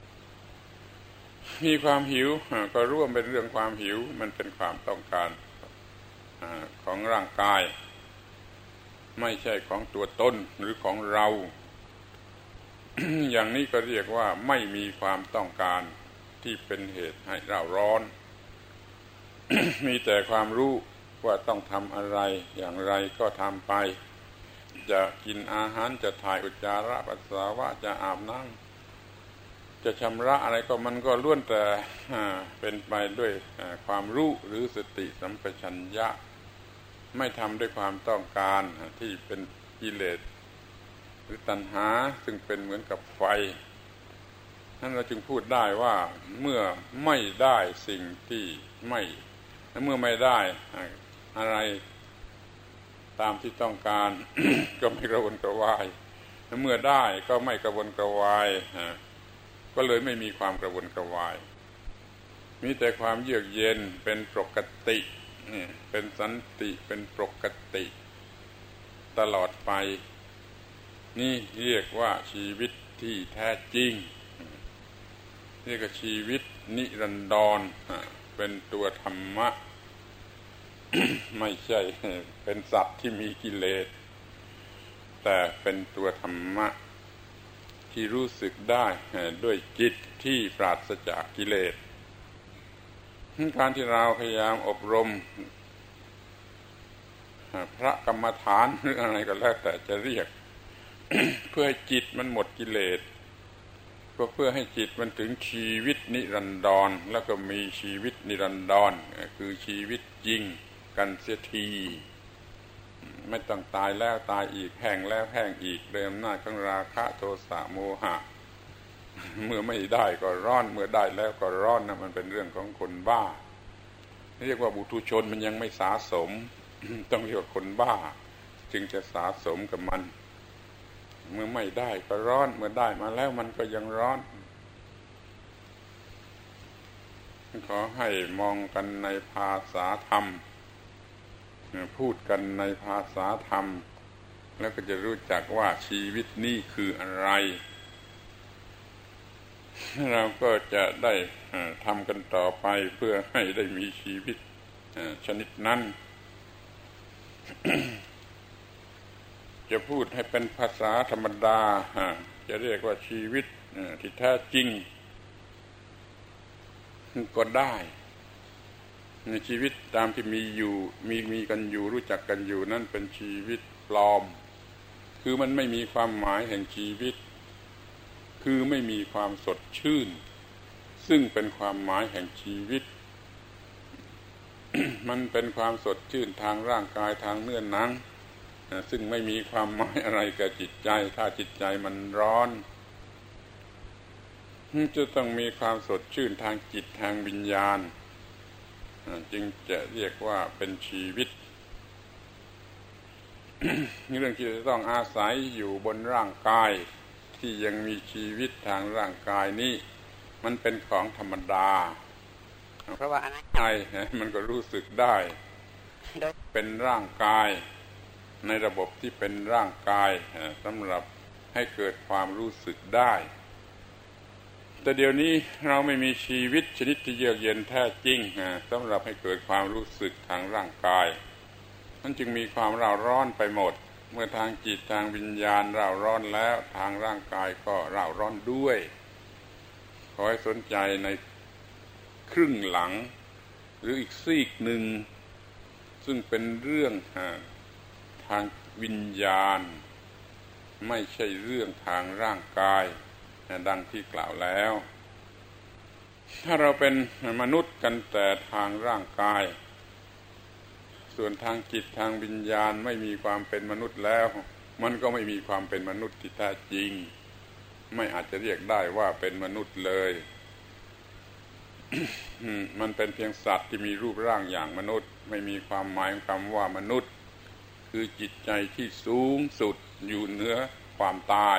มีความหิวก็ร่วมเป็นเรื่องความหิวมันเป็นความต้องการของร่างกายไม่ใช่ของตัวตนหรือของเรา อย่างนี้ก็เรียกว่าไม่มีความต้องการที่เป็นเหตุให้เราร้อน มีแต่ความรู้ว่าต้องทำอะไรอย่างไรก็ทำไปจะกินอาหารจะถ่ายอุจจาระปัสสาวะจะอาบน้ำจะชำระอะไรก็มันก็ล้วนแต่เป็นไปด้วยความรู้หรือสติสัมปชัญญะไม่ทำด้วยความต้องการที่เป็นกิเลสหรือตัณหาซึ่งเป็นเหมือนกับไฟนั้นเราจึงพูดได้ว่าเมื่อไม่ได้สิ่งที่ไม่เมื่อไม่ได้อะไรตามที่ต้องการ ก็ไม่กระวนกระวายเมื่อได้ก็ไม่กระวนกระวายก็เลยไม่มีความกระวนกระวายมีแต่ความเยือกเย็นเป็นปกติเป็นสันติเป็นปกติตลอดไปนี่เรียกว่าชีวิตที่แท้จริงเรียกว่าชีวิตนิรันดรเป็นตัวธรรมะ ไม่ใช่เป็นสัตว์ที่มีกิเลสแต่เป็นตัวธรรมะที่รู้สึกได้ด้วยจิตที่ปราศจากกิเลสการที่เราพยายามอบรมพระกรรมฐานหรืออะไรก็แล้วแต่จะเรียก เพื่อให้จิตมันหมดกิเลสก็เพื่อให้จิตมันถึงชีวิตนิรันดรแล้วก็มีชีวิตนิรันดรคือชีวิตจริงกันเสียทีไม่ต้องตายแล้วตายอีกแห้งแล้วแห้งอีกด้วยอำนาจของราคะโทสะโมหะเมื่อไม่ได้ก็ร้อนเมื่อได้แล้วก็ร้อนนะมันเป็นเรื่องของคนบ้าเรียกว่าบุถุชนมันยังไม่สะสม ต้องเรียกว่าคนบ้าจึงจะสะสมกับมันเมื่อไม่ได้ก็ร้อนเมื่อได้มาแล้วมันก็ยังร้อนขอให้มองกันในภาษาธรรมพูดกันในภาษาธรรมแล้วก็จะรู้จักว่าชีวิตนี้คืออะไรเราก็จะได้ทำกันต่อไปเพื่อให้ได้มีชีวิตชนิดนั้น จะพูดให้เป็นภาษาธรรมดาจะเรียกว่าชีวิตที่แท้จริงก็ได้ในชีวิตตามที่มีอยู่มีมีกันอยู่รู้จักกันอยู่นั่นเป็นชีวิตปลอมคือมันไม่มีความหมายแห่งชีวิตคคือไม่มีความสดชื่นซึ่งเป็นความหมายแห่งชีวิต มันเป็นความสดชื่นทางร่างกายทางเนื้อหนังซึ่งไม่มีความหมายอะไรกับจิตใจถ้าจิตใจมันร้อนจะต้องมีความสดชื่นทางจิตทางวิญญาณจึงจะเรียกว่าเป็นชีวิต เรื่องที่จะต้องอาศัยอยู่บนร่างกายที่ยังมีชีวิตทางร่างกายนี้มันเป็นของธรรมดาเพราะว่าอะไรมันก็รู้สึกได้เป็นร่างกายในระบบที่เป็นร่างกายสำหรับให้เกิดความรู้สึกได้แต่เดี๋ยวนี้เราไม่มีชีวิตชนิดที่เยือกเย็นแท้จริงสำหรับให้เกิดความรู้สึกทางร่างกายมันจึงมีความเร่าร้อนไปหมดเมื่อทางจิตทางวิญญาณเร่าร้อนแล้วทางร่างกายก็เร่าร้อนด้วยขอให้สนใจในครึ่งหลังหรืออีกซีกหนึ่งซึ่งเป็นเรื่องทางวิญญาณไม่ใช่เรื่องทางร่างกายดังที่กล่าวแล้วถ้าเราเป็นมนุษย์กันแต่ทางร่างกายส่วนทางจิตทางวิญญาณไม่มีความเป็นมนุษย์แล้วมันก็ไม่มีความเป็นมนุษย์ที่แท้จริงไม่อาจจะเรียกได้ว่าเป็นมนุษย์เลย มันเป็นเพียงสัตว์ที่มีรูปร่างอย่างมนุษย์ไม่มีความหมายของคำว่ามนุษย์คือจิตใจที่สูงสุดอยู่เหนือความตาย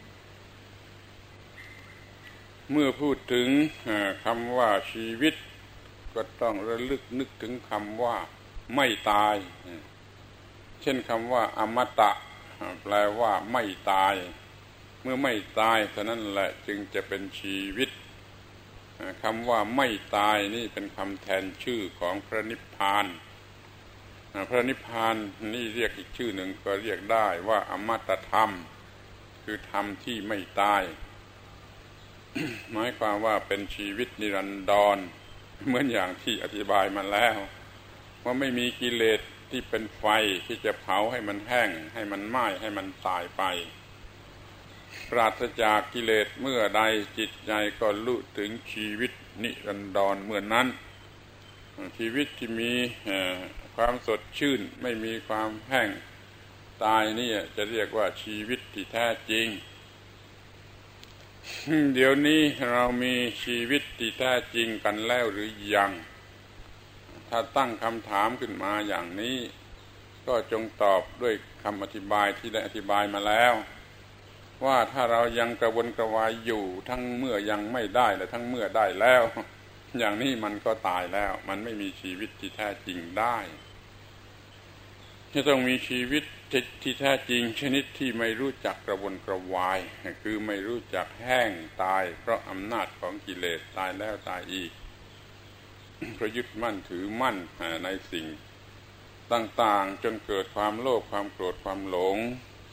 เมื่อพูดถึงคำว่าชีวิตก็ต้องระลึกนึกถึงคำว่าไม่ตายเช่นคำว่าอมตะแปลว่าไม่ตายเมื่อไม่ตายเท่านั้นแหละจึงจะเป็นชีวิตคำว่าไม่ตายนี่เป็นคำแทนชื่อของพระนิพพานพระนิพพานนี่เรียกอีกชื่อหนึ่งก็เรียกได้ว่าอมตะธรรมคือธรรมที่ไม่ตาย หมายความว่าเป็นชีวิตนิรันดรเหมือนอย่างที่อธิบายมาแล้วว่าไม่มีกิเลสที่เป็นไฟที่จะเผาให้มันแห้งให้มันไหม้ให้มันตายไปปราศจากกิเลสเมื่อใดจิตใจก็รู้ถึงชีวิตนิรันดรเมื่อนั้นชีวิตที่มีความสดชื่นไม่มีความแห้งตายนี่จะเรียกว่าชีวิตที่แท้จริงเดี๋ยวนี้เรามีชีวิตที่แท้จริงกันแล้วหรือยังถ้าตั้งคำถามขึ้นมาอย่างนี้ก็จงตอบด้วยคำอธิบายที่ได้อธิบายมาแล้วว่าถ้าเรายังกระวนกระวายอยู่ทั้งเมื่อยังไม่ได้และทั้งเมื่อได้แล้วอย่างนี้มันก็ตายแล้วมันไม่มีชีวิตที่แท้จริงได้จะต้องมีชีวิตที่แท้จริงชนิดที่ไม่รู้จักกระวนกระวายคือไม่รู้จักแห้งตายเพราะอำนาจของกิเลสตายแล้วตายอีกเพราะยึดมั่นถือมั่นในสิ่งต่างๆจนเกิดความโลภความโกรธความหลง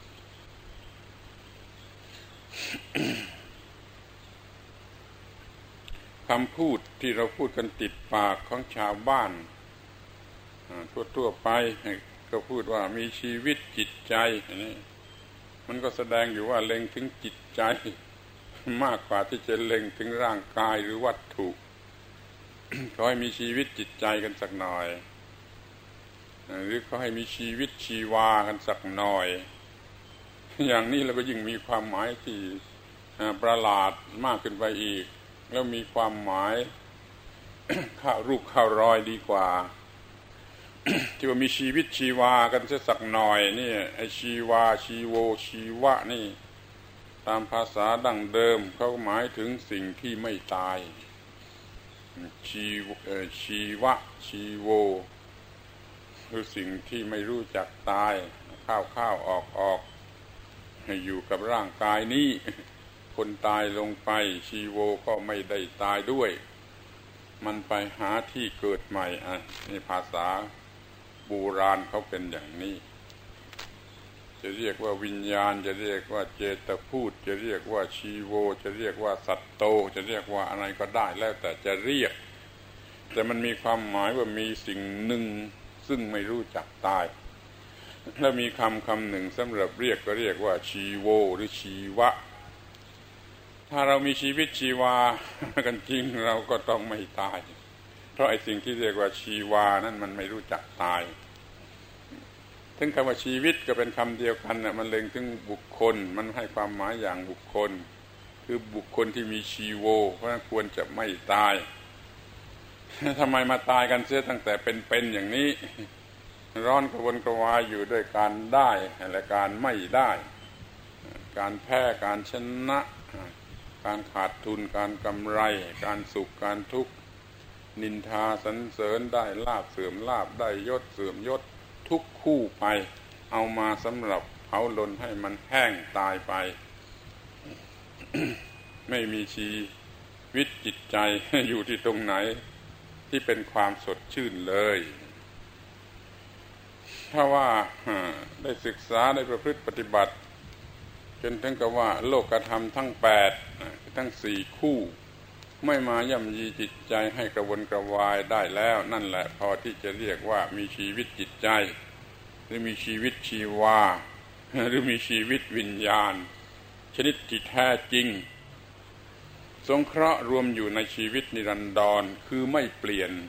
คำพูดที่เราพูดกันติดปากของชาวบ้านทั่วๆไปก็พูดว่ามีชีวิตจิตใจนี่มันก็แสดงอยู่ว่าเล็งถึงจิตใจมากกว่าที่จะเล็งถึงร่างกายหรือวัตถุ ขอให้มีชีวิตจิตใจกันสักหน่อยหรือขอให้มีชีวิตชีวากันสักหน่อยอย่างนี้เราก็ยิ่งมีความหมายที่ประหลาดมากขึ้นไปอีกแล้วมีความหมาย ข้าวรูปข้าวรอยดีกว่า ที่ว่ามีชีวิตชีวากันสักหน่อยนี่ไอชีวาชีโวชีวะนี่ตามภาษาดั้งเดิมเขาหมายถึงสิ่งที่ไม่ตายชีชีวะชีโวคือสิ่งที่ไม่รู้จักตายเข้าเข้าออกออกให้อยู่กับร่างกายนี้คนตายลงไปชีโวก็ไม่ได้ตายด้วยมันไปหาที่เกิดใหม่อ่ะนี่ภาษาโบราณเขาเป็นอย่างนี้จะเรียกว่าวิญญาณจะเรียกว่าเจตพูดจะเรียกว่าชีโวจะเรียกว่าสัตโตจะเรียกว่าอะไรก็ได้แล้วแต่จะเรียกแต่มันมีความหมายว่ามีสิ่งหนึ่งซึ่งไม่รู้จักตายแล้วมีคำคำหนึ่งสำหรับเรียกก็เรียกว่าชีโวหรือชีวะถ้าเรามีชีวิตชีวากันจริงเราก็ต้องไม่ตายเพราะไอ้สิ่งที่เรียกว่าชีวานั้นมันไม่รู้จักตายถึงคำว่าชีวิตก็เป็นคำเดียวกันน่ะมันเล็งถึงบุคคลมันให้ความหมายอย่างบุคคลคือบุคคลที่มีชีโวเพราะฉะนั้นควรจะไม่ตายทำไมมาตายกันเสียตั้งแต่เป็นๆอย่างนี้ร้อนกระวนกระวายอยู่ด้วยการได้และการไม่ได้การแพ้การชนะการขาดทุนการกำไรการสุขการทุกข์นินทาสรรเสริญได้ลาภเสื่อมลาภได้ยศเสื่อมยศทุกคู่ไปเอามาสำหรับเผาลนให้มันแห้งตายไป ไม่มีชีวิตจิตใจอยู่ที่ตรงไหนที่เป็นความสดชื่นเลยถ้าว่าได้ศึกษาได้ประพฤติปฏิบัติจนถึงกับว่าโลกธรรมทั้งแปดทั้งสี่คู่ไม่มาย่ำยีจิตใจให้กระวนกระวายได้แล้วนั่นแหละพอที่จะเรียกว่ามีชีวิตจิตใจหรือมีชีวิตชีวาหรือมีชีวิตวิญญาณชนิดที่แท้จริงสงเคราะห์รวมอยู่ในชีวิตนิรันดรคือไม่เปลี่ยน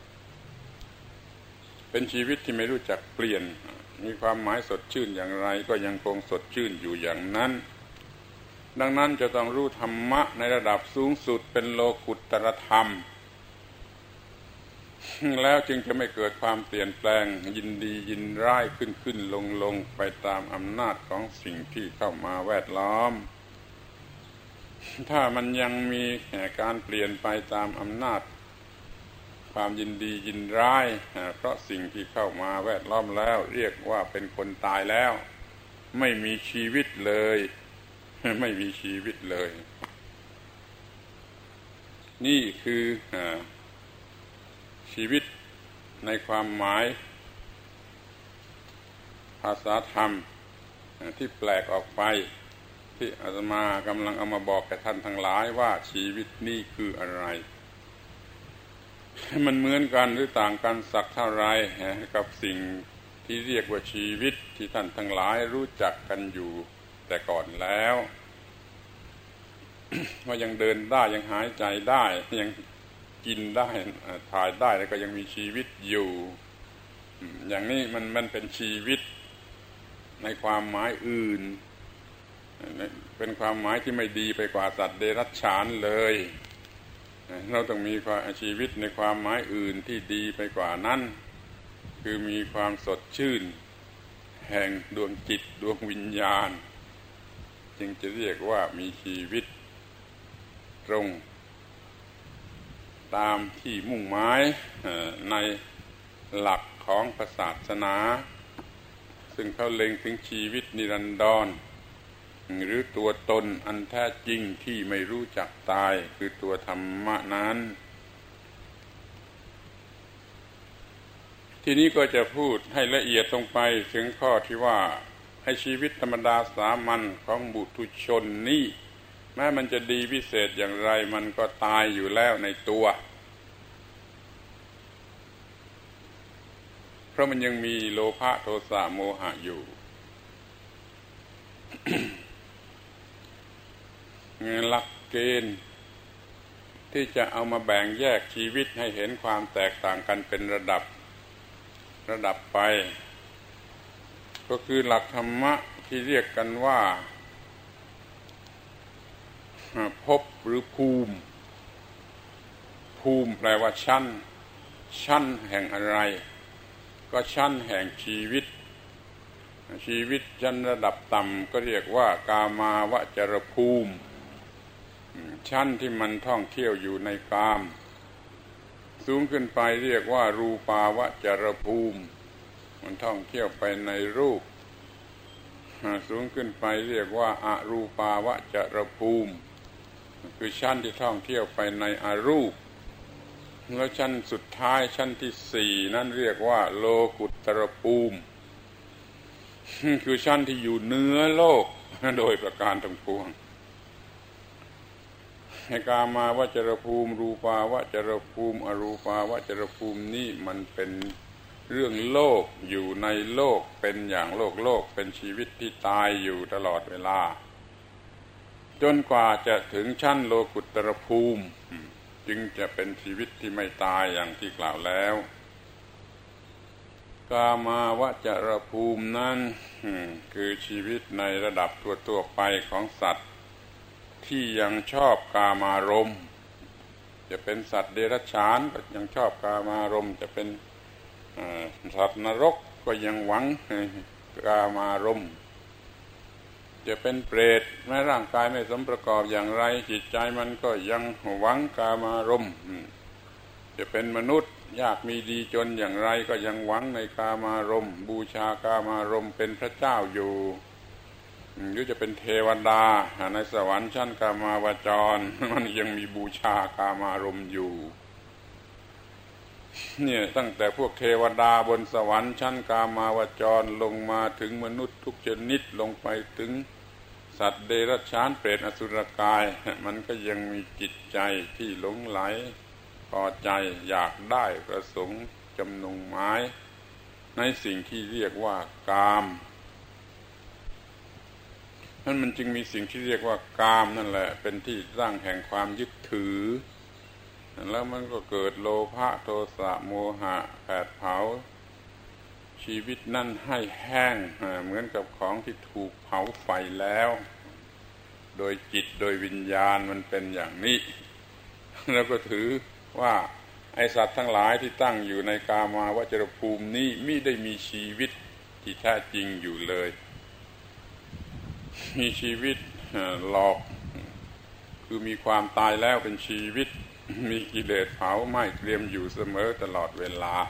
เป็นชีวิตที่ไม่รู้จักเปลี่ยนมีความหมายสดชื่นอย่างไรก็ยังคงสดชื่นอยู่อย่างนั้นดังนั้นจะต้องรู้ธรรมะในระดับสูงสุดเป็นโลกุตตรธรรมแล้วจึงจะไม่เกิดความเปลี่ยนแปลงยินดียินร้ายขึ้นขึ้นลงลงไปตามอำนาจของสิ่งที่เข้ามาแวดล้อมถ้ามันยังมีการเปลี่ยนไปตามอำนาจความยินดียินร้ายเพราะสิ่งที่เข้ามาแวดล้อมแล้วเรียกว่าเป็นคนตายแล้วไม่มีชีวิตเลยไม่มีชีวิตเลยนี่คือชีวิตในความหมายภาษาธรรมที่แปลกออกไปที่อาตมากำลังเอามาบอกแก่ท่านทั้งหลายว่าชีวิตนี่คืออะไรมันเหมือนกันหรือต่างกันสักเท่าไรกับสิ่งที่เรียกว่าชีวิตที่ท่านทั้งหลายรู้จักกันอยู่แต่ก่อนแล้วว่ายังเดินได้ยังหายใจได้ยังกินได้ถ่ายได้แล้วก็ยังมีชีวิตอยู่อย่างนี้มันมันเป็นชีวิตในความหมายอื่นเป็นความหมายที่ไม่ดีไปกว่าสัตว์เดรัจฉานเลยเราต้องมีชีวิตในความหมายอื่นที่ดีไปกว่านั้นคือมีความสดชื่นแห่งดวงจิตดวงวิญญาณจึงจะเรียกว่ามีชีวิตตรงตามที่มุ่งหมายในหลักของศาสนาซึ่งเขาเล็งถึงชีวิตนิรันดรหรือตัวตนอันแท้จริงที่ไม่รู้จักตายคือตัวธรรมะนั้นทีนี้ก็จะพูดให้ละเอียดลงไปถึงข้อที่ว่าให้ชีวิตธรรมดาสามัญของบุถุชนนี้แม้มันจะดีพิเศษอย่างไรมันก็ตายอยู่แล้วในตัวเพราะมันยังมีโลภะโทสะโมหะอยู่ หลักเกณฑ์ที่จะเอามาแบ่งแยกชีวิตให้เห็นความแตกต่างกันเป็นระดับระดับไปก็คือหลักธรรมะที่เรียกกันว่าภพหรือภูมิภูมิแปลว่าชั้นชั้นแห่งอะไรก็ชั้นแห่งชีวิตชีวิตชั้นระดับต่ำก็เรียกว่ากามาวจรภูมิชั้นที่มันท่องเที่ยวอยู่ในกามสูงขึ้นไปเรียกว่ารูปาวจรภูมิมันท่องเที่ยวไปในรูปสูงขึ้นไปเรียกว่าอรูปาวจรภูมิคือชั้นที่ท่องเที่ยวไปในอรูปแล้วชั้นสุดท้ายชั้นที่สี่นั่นเรียกว่าโลกุตตรภูมิคือชั้นที่อยู่เหนือโลกโดยประการทั้งปวงให้กามาวจรภูมิรูปาวจรภูมิอรูปาวจรภูมินี่มันเป็นเรื่องโลกอยู่ในโลกเป็นอย่างโลกโลกเป็นชีวิตที่ตายอยู่ตลอดเวลาจนกว่าจะถึงชั้นโลกุตตรภูมิจึงจะเป็นชีวิตที่ไม่ตายอย่างที่กล่าวแล้วกามาวจรภูมินั้นคือชีวิตในระดับทั่วๆไปของสัตว์ที่ยังชอบกามารมณ์จะเป็นสัตว์เดรัจฉานก็ยังชอบกามารมณ์จะเป็นสัตว์นรกก็ยังหวังกามารมณ์จะเป็นเปรตแม้ร่างกายไม่สมประกอบอย่างไรจิตใจมันก็ยังหวังกามารมณ์จะเป็นมนุษย์ยากมีดีจนอย่างไรก็ยังหวังในกามารมณ์บูชากามารมณ์เป็นพระเจ้าอยู่หรือจะเป็นเทวดาในสวรรค์ชั้นกามาวจรมันยังมีบูชากามารมณ์อยู่เนี่ยตั้งแต่พวกเทวดาบนสวรรค์ชั้นกามาวจรลงมาถึงมนุษย์ทุกชนิดลงไปถึงสัตว์เดรัจฉานเปรตอสุรกายมันก็ยังมีจิตใจที่หลงไหลพอใจอยากได้ประสงค์จำนงหมายในสิ่งที่เรียกว่ากามนั่นมันจึงมีสิ่งที่เรียกว่ากามนั่นแหละเป็นที่ตั้งแห่งความยึดถือแล้วมันก็เกิดโลภะโทสะโมหะแผดเผาชีวิตนั่นให้แห้งเหมือนกับของที่ถูกเผาไฟแล้วโดยจิตโดยวิญญาณมันเป็นอย่างนี้แล้วก็ถือว่าไอสัตว์ทั้งหลายที่ตั้งอยู่ในกามาวจรภูมินี้มิได้มีชีวิตที่แท้จริงอยู่เลยมีชีวิตหลอกคือมีความตายแล้วเป็นชีวิตมีกิเลสเผาไหม้เตรียมอยู่เสมอตลอดเวลา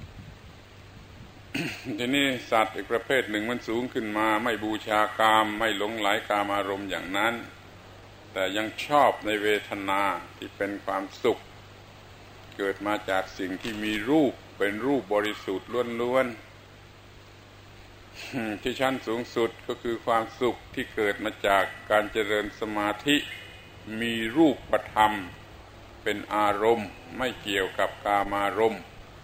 ทีนี้สัตว์อีกประเภทหนึ่งมันสูงขึ้นมาไม่บูชากามไม่หลงไหลกามอารมณ์อย่างนั้นแต่ยังชอบในเวทนาที่เป็นความสุขเกิดมาจากสิ่งที่มีรูปเป็นรูปบริสุทธิ์ล้วนๆที่ชั้นสูงสุดก็คือความสุขที่เกิดมาจากการเจริญสมาธิมีรูปธรรมเป็นอารมณ์ไม่เกี่ยวกับกามารมณ์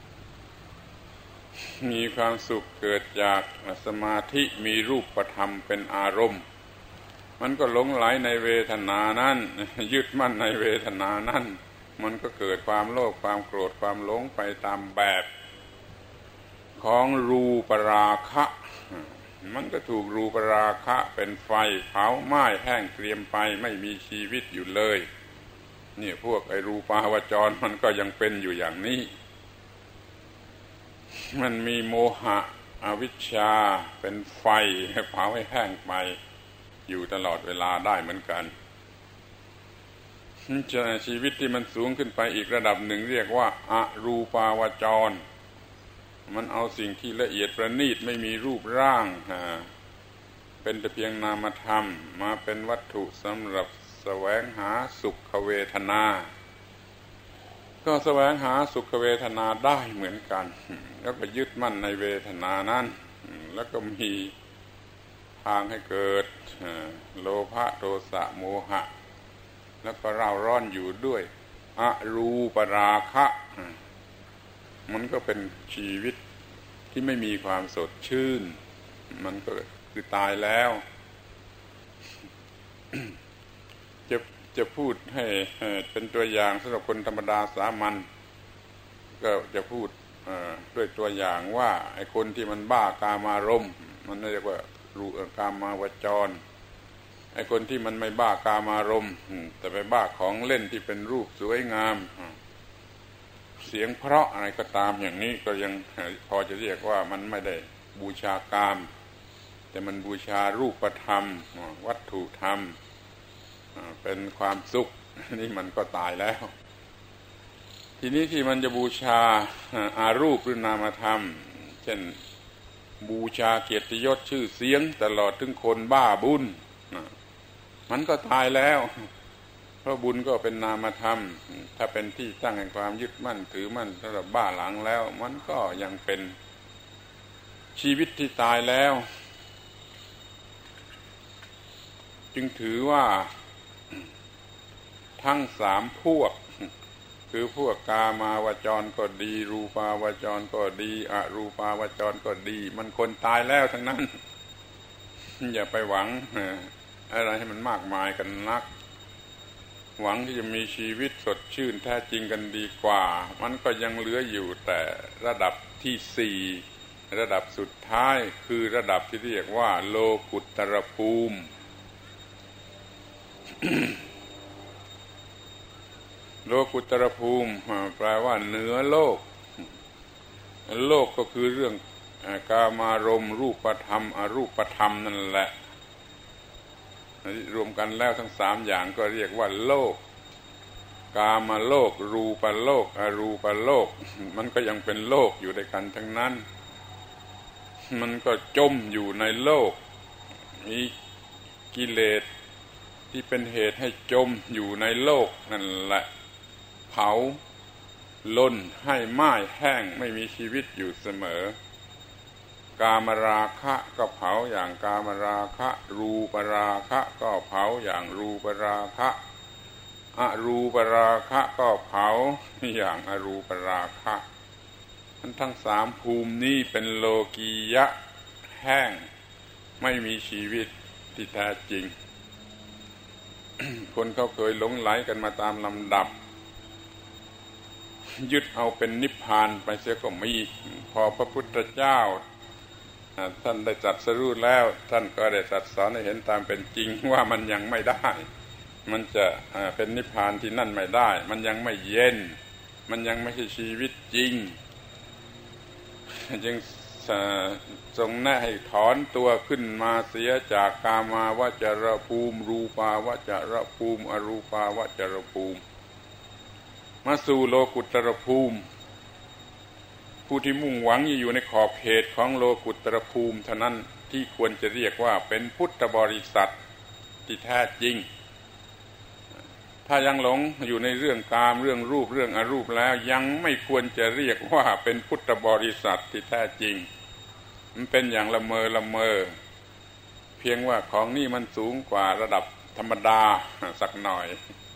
มีความสุขเกิดจากสมาธิมีรูปธรรมเป็นอารมณ์มันก็หลงไหลในเวทนานั้นยึดมั่นในเวทนานั้นมันก็เกิดความโลภความโกรธความหลงไปตามแบบของรูปราคะมันก็ถูกรูปราคะเป็นไฟเผาไหม้แห้งเกรียมไปไม่มีชีวิตอยู่เลยนี่พวกไอ้รูปาวจรมันก็ยังเป็นอยู่อย่างนี้มันมีโมหะอวิชชาเป็นไฟเผาให้แห้งไปอยู่ตลอดเวลาได้เหมือนกันชีวิตที่มันสูงขึ้นไปอีกระดับหนึ่งเรียกว่าอรูปาวจรมันเอาสิ่งที่ละเอียดประณีตไม่มีรูปร่างเป็นแต่เพียงนามธรรมมาเป็นวัตถุสำหรับแสวงหาสุขเวทนาก็แสวงหาสุขเวทนาได้เหมือนกันแล้วก็ยึดมั่นในเวทนานั้นแล้วก็มีทางให้เกิดโลภะโทสะโมหะแล้วก็เร่าร้อนอยู่ด้วยอรูปราคะมันก็เป็นชีวิตที่ไม่มีความสดชื่นมันก็คือตายแล้วจะจะพูดให้เป็นตัวอย่างสำหรับคนธรรมดาสามัญก็จะพูดด้วยตัวอย่างว่าไอ้คนที่มันบ้ากามารมณ์มันเรียกว่ารูกามาวจรไอ้คนที่มันไม่บ้ากามารมณ์แต่ไปบ้าของเล่นที่เป็นรูปสวยงามเสียงเพราะอะไรก็ตามอย่างนี้ก็ยังพอจะเรียกว่ามันไม่ได้บูชากามแต่มันบูชารูปธรรมวัตถุธรรมเป็นความสุขนี่มันก็ตายแล้วทีนี้ที่มันจะบูชาอารูปหรือนามธรรมเช่นบูชาเกียรติยศชื่อเสียงตลอดถึงคนบ้าบุญมันก็ตายแล้วเพราะบุญก็เป็นนามธรรมถ้าเป็นที่ตั้งแห่งความยึดมั่นถือมั่นสำหรับบ้าหลังแล้วมันก็ยังเป็นชีวิตที่ตายแล้วจึงถือว่าทั้งสามพวกคือพวกกามาวจรก็ดีรูปาวจรก็ดีอรูปาวจรก็ดีมันคนตายแล้วทั้งนั้นอย่าไปหวังอะไรให้มันมากมายกันนักหวังที่จะมีชีวิตสดชื่นแท้จริงกันดีกว่ามันก็ยังเหลืออยู่แต่ระดับที่สี่ระดับสุดท้ายคือระดับที่เรียกว่าโลกุตตรภูมิ โลกุตตรภูมิแปลว่าเหนือโลกโลกก็คือเรื่องกามารมณ์รูปธรรมอรูปธรรมนั่นแหละรวมกันแล้วทั้งสามอย่างก็เรียกว่าโลกกามโลกรูปโลกอรูปโลกมันก็ยังเป็นโลกอยู่ด้วยกันทั้งนั้นมันก็จมอยู่ในโลกมีกิเลสที่เป็นเหตุให้จมอยู่ในโลกนั่นแหละเผาลนให้ไหม้แห้งไม่มีชีวิตอยู่เสมอกามราคะก็เผาอย่างกามราคะรูปราคะก็เผาอย่างรูปราคะอรูปราคะก็เผาอย่างอรูปราคะทั้งสามภูมินี้เป็นโลกียะแห้งไม่มีชีวิตที่แท้จริง คนเขาเคยหลงไหลกันมาตามลำดับยึดเอาเป็นนิพพานไปเสียก็มีพอพระพุทธเจ้าท่านได้ตรัสรู้แล้วท่านก็ได้ตรัสสอนให้เห็นตามเป็นจริงว่ามันยังไม่ได้มันจะเป็นนิพพานที่นั่นไม่ได้มันยังไม่เย็นมันยังไม่ใช่ชีวิตจริงจึงทรงแนะให้ถอนตัวขึ้นมาเสียจากกามาวจรภูมิรูปาวจรภูมิอรูปาวจรภูมิมาสู่โลกุตตรภูมิผู้ที่มุ่งหวังอยู่ในขอบเขตของโลกุตตรภูมิเท่านั้นที่ควรจะเรียกว่าเป็นพุทธบริษัทที่แท้จริงถ้ายังหลงอยู่ในเรื่องกามเรื่องรูปเรื่องอรูปแล้วยังไม่ควรจะเรียกว่าเป็นพุทธบริษัทที่แท้จริงมันเป็นอย่างละเมอละเมอเพียงว่าของนี่มันสูงกว่าระดับธรรมดาสักหน่อย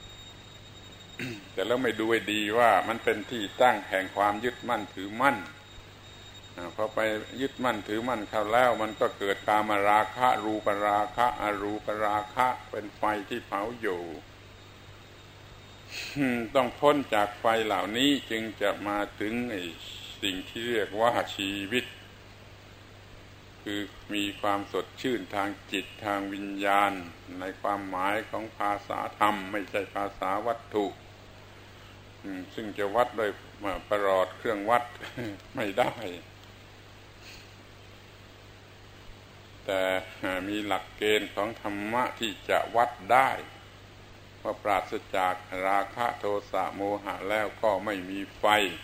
แต่แล้วไม่ดูให้ดีว่ามันเป็นที่ตั้งแห่งความยึดมั่นถือมั่นพอไปยึดมั่นถือมั่นเข้าแล้วมันก็เกิดกามราคะรูปราคะอรูปราคะเป็นไฟที่เผาอยู่ต้องพ้นจากไฟเหล่านี้จึงจะมาถึงไอ้สิ่งที่เรียกว่าชีวิตคือมีความสดชื่นทางจิตทางวิญญาณในความหมายของภาษาธรรมไม่ใช่ภาษาวัตถุซึ่งจะวัดโดยประหลอดเครื่องวัดไม่ได้แต่มีหลักเกณฑ์ของธรรมะที่จะวัดได้ว่าปราศจากราคะโทสะโมหะแล้วก็ไม่มีไฟ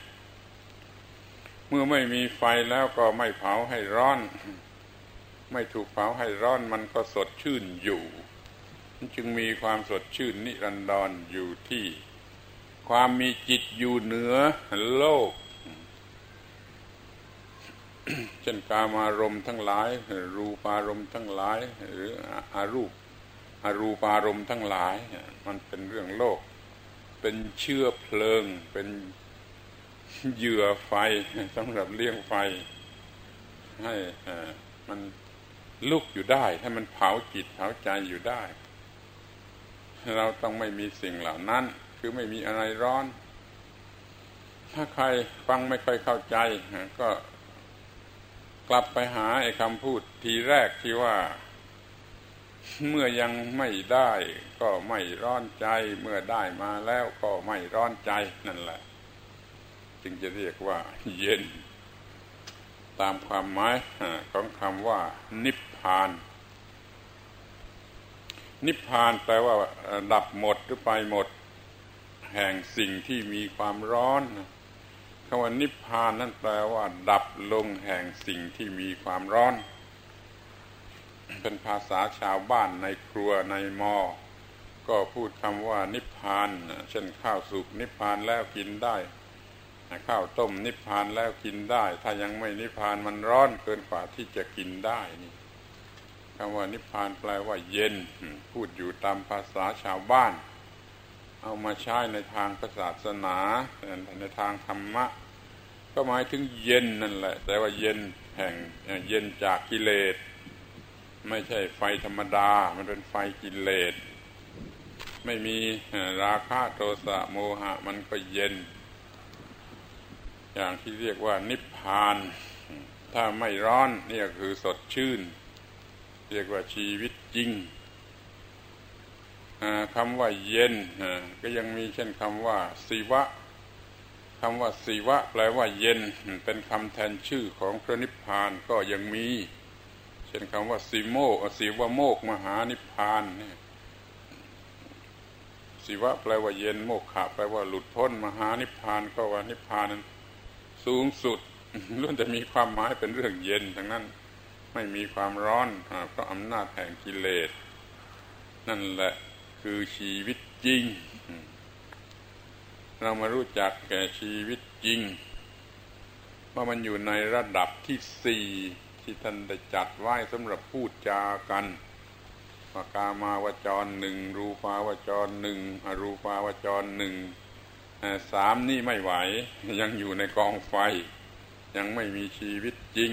เมื่อไม่มีไฟแล้วก็ไม่เผาให้ร้อนไม่ถูกเผาให้ร้อนมันก็สดชื่นอยู่จึงมีความสดชื่นนิรันดรอยู่ที่ความมีจิตอยู่เหนือโลก เช่นกามารมณ์ทั้งหลายรูปารมณ์ทั้งหลายหรืออารูปอรูปารมณ์ทั้งหลายมันเป็นเรื่องโลกเป็นเชื้อเพลิงเป็นเหยื่อไฟสำหรับเลี้ยงไฟให้มันลุกอยู่ได้ให้มันเผาจิตเผาใจอยู่ได้เราต้องไม่มีสิ่งเหล่านั้นคือไม่มีอะไรร้อนถ้าใครฟังไม่ค่อยเข้าใจก็กลับไปหาไอ้คำพูดทีแรกที่ว่าเมื่อยังไม่ได้ก็ไม่ร้อนใจเมื่อได้มาแล้วก็ไม่ร้อนใจนั่นแหละจึงจะเรียกว่าเย็นตามความหมายของคำว่านิพพานนิพพานแปลว่าดับหมดหรือไปหมดแห่งสิ่งที่มีความร้อนคำว่านิพพานนั่นแปลว่าดับลงแห่งสิ่งที่มีความร้อนเป็นภาษาชาวบ้านในครัวในมอก็พูดคำว่านิพพานเช่นข้าวสุกนิพพานแล้วกินได้ข้าวต้มนิพพานแล้วกินได้ถ้ายังไม่นิพพานมันร้อนเกินกว่าที่จะกินได้นี่คำว่านิพพานแปลว่าเย็นพูดอยู่ตามภาษาชาวบ้านเอามาใช้ในทางศาสนาในทางธรรมะก็หมายถึงเย็นนั่นแหละแต่ว่าเย็นแห่งเย็นจากกิเลสไม่ใช่ไฟธรรมดามันเป็นไฟกิเลสไม่มีราคะโทสะโมหะมันก็เย็นอย่างที่เรียกว่านิพพานถ้าไม่ร้อนนี่คือสดชื่นเรียกว่าชีวิตจริงคำว่าเย็นก็ยังมีเช่นคำว่าศิวะคำว่าศิวะแปลว่าเย็นเป็นคำแทนชื่อของพระนิพพานก็ยังมีเช่นคำว่าศิโมกศิวโมกมหานิพพานเนี่ยศิวะแปลว่าเย็นโมกขะแปลว่าหลุดพ้นมหานิพพานก็ว่านิพพานนั้นสูงสุดล้วนจะมีความหมายเป็นเรื่องเย็นทั้งนั้นไม่มีความร้อนเพราะอำนาจแห่งกิเลสนั่นแหละคือชีวิตจริงเรามารู้จักแก่ชีวิตจริงว่ามันอยู่ในระดับที่สี่ที่ท่านได้จัดไว้สำหรับพูดจากันว่ากามาวจรหนึ่งรูปาวจรหนึ่งอรูปาวจรหนึ่งสามนี่ไม่ไหวยังอยู่ในกองไฟยังไม่มีชีวิตจริง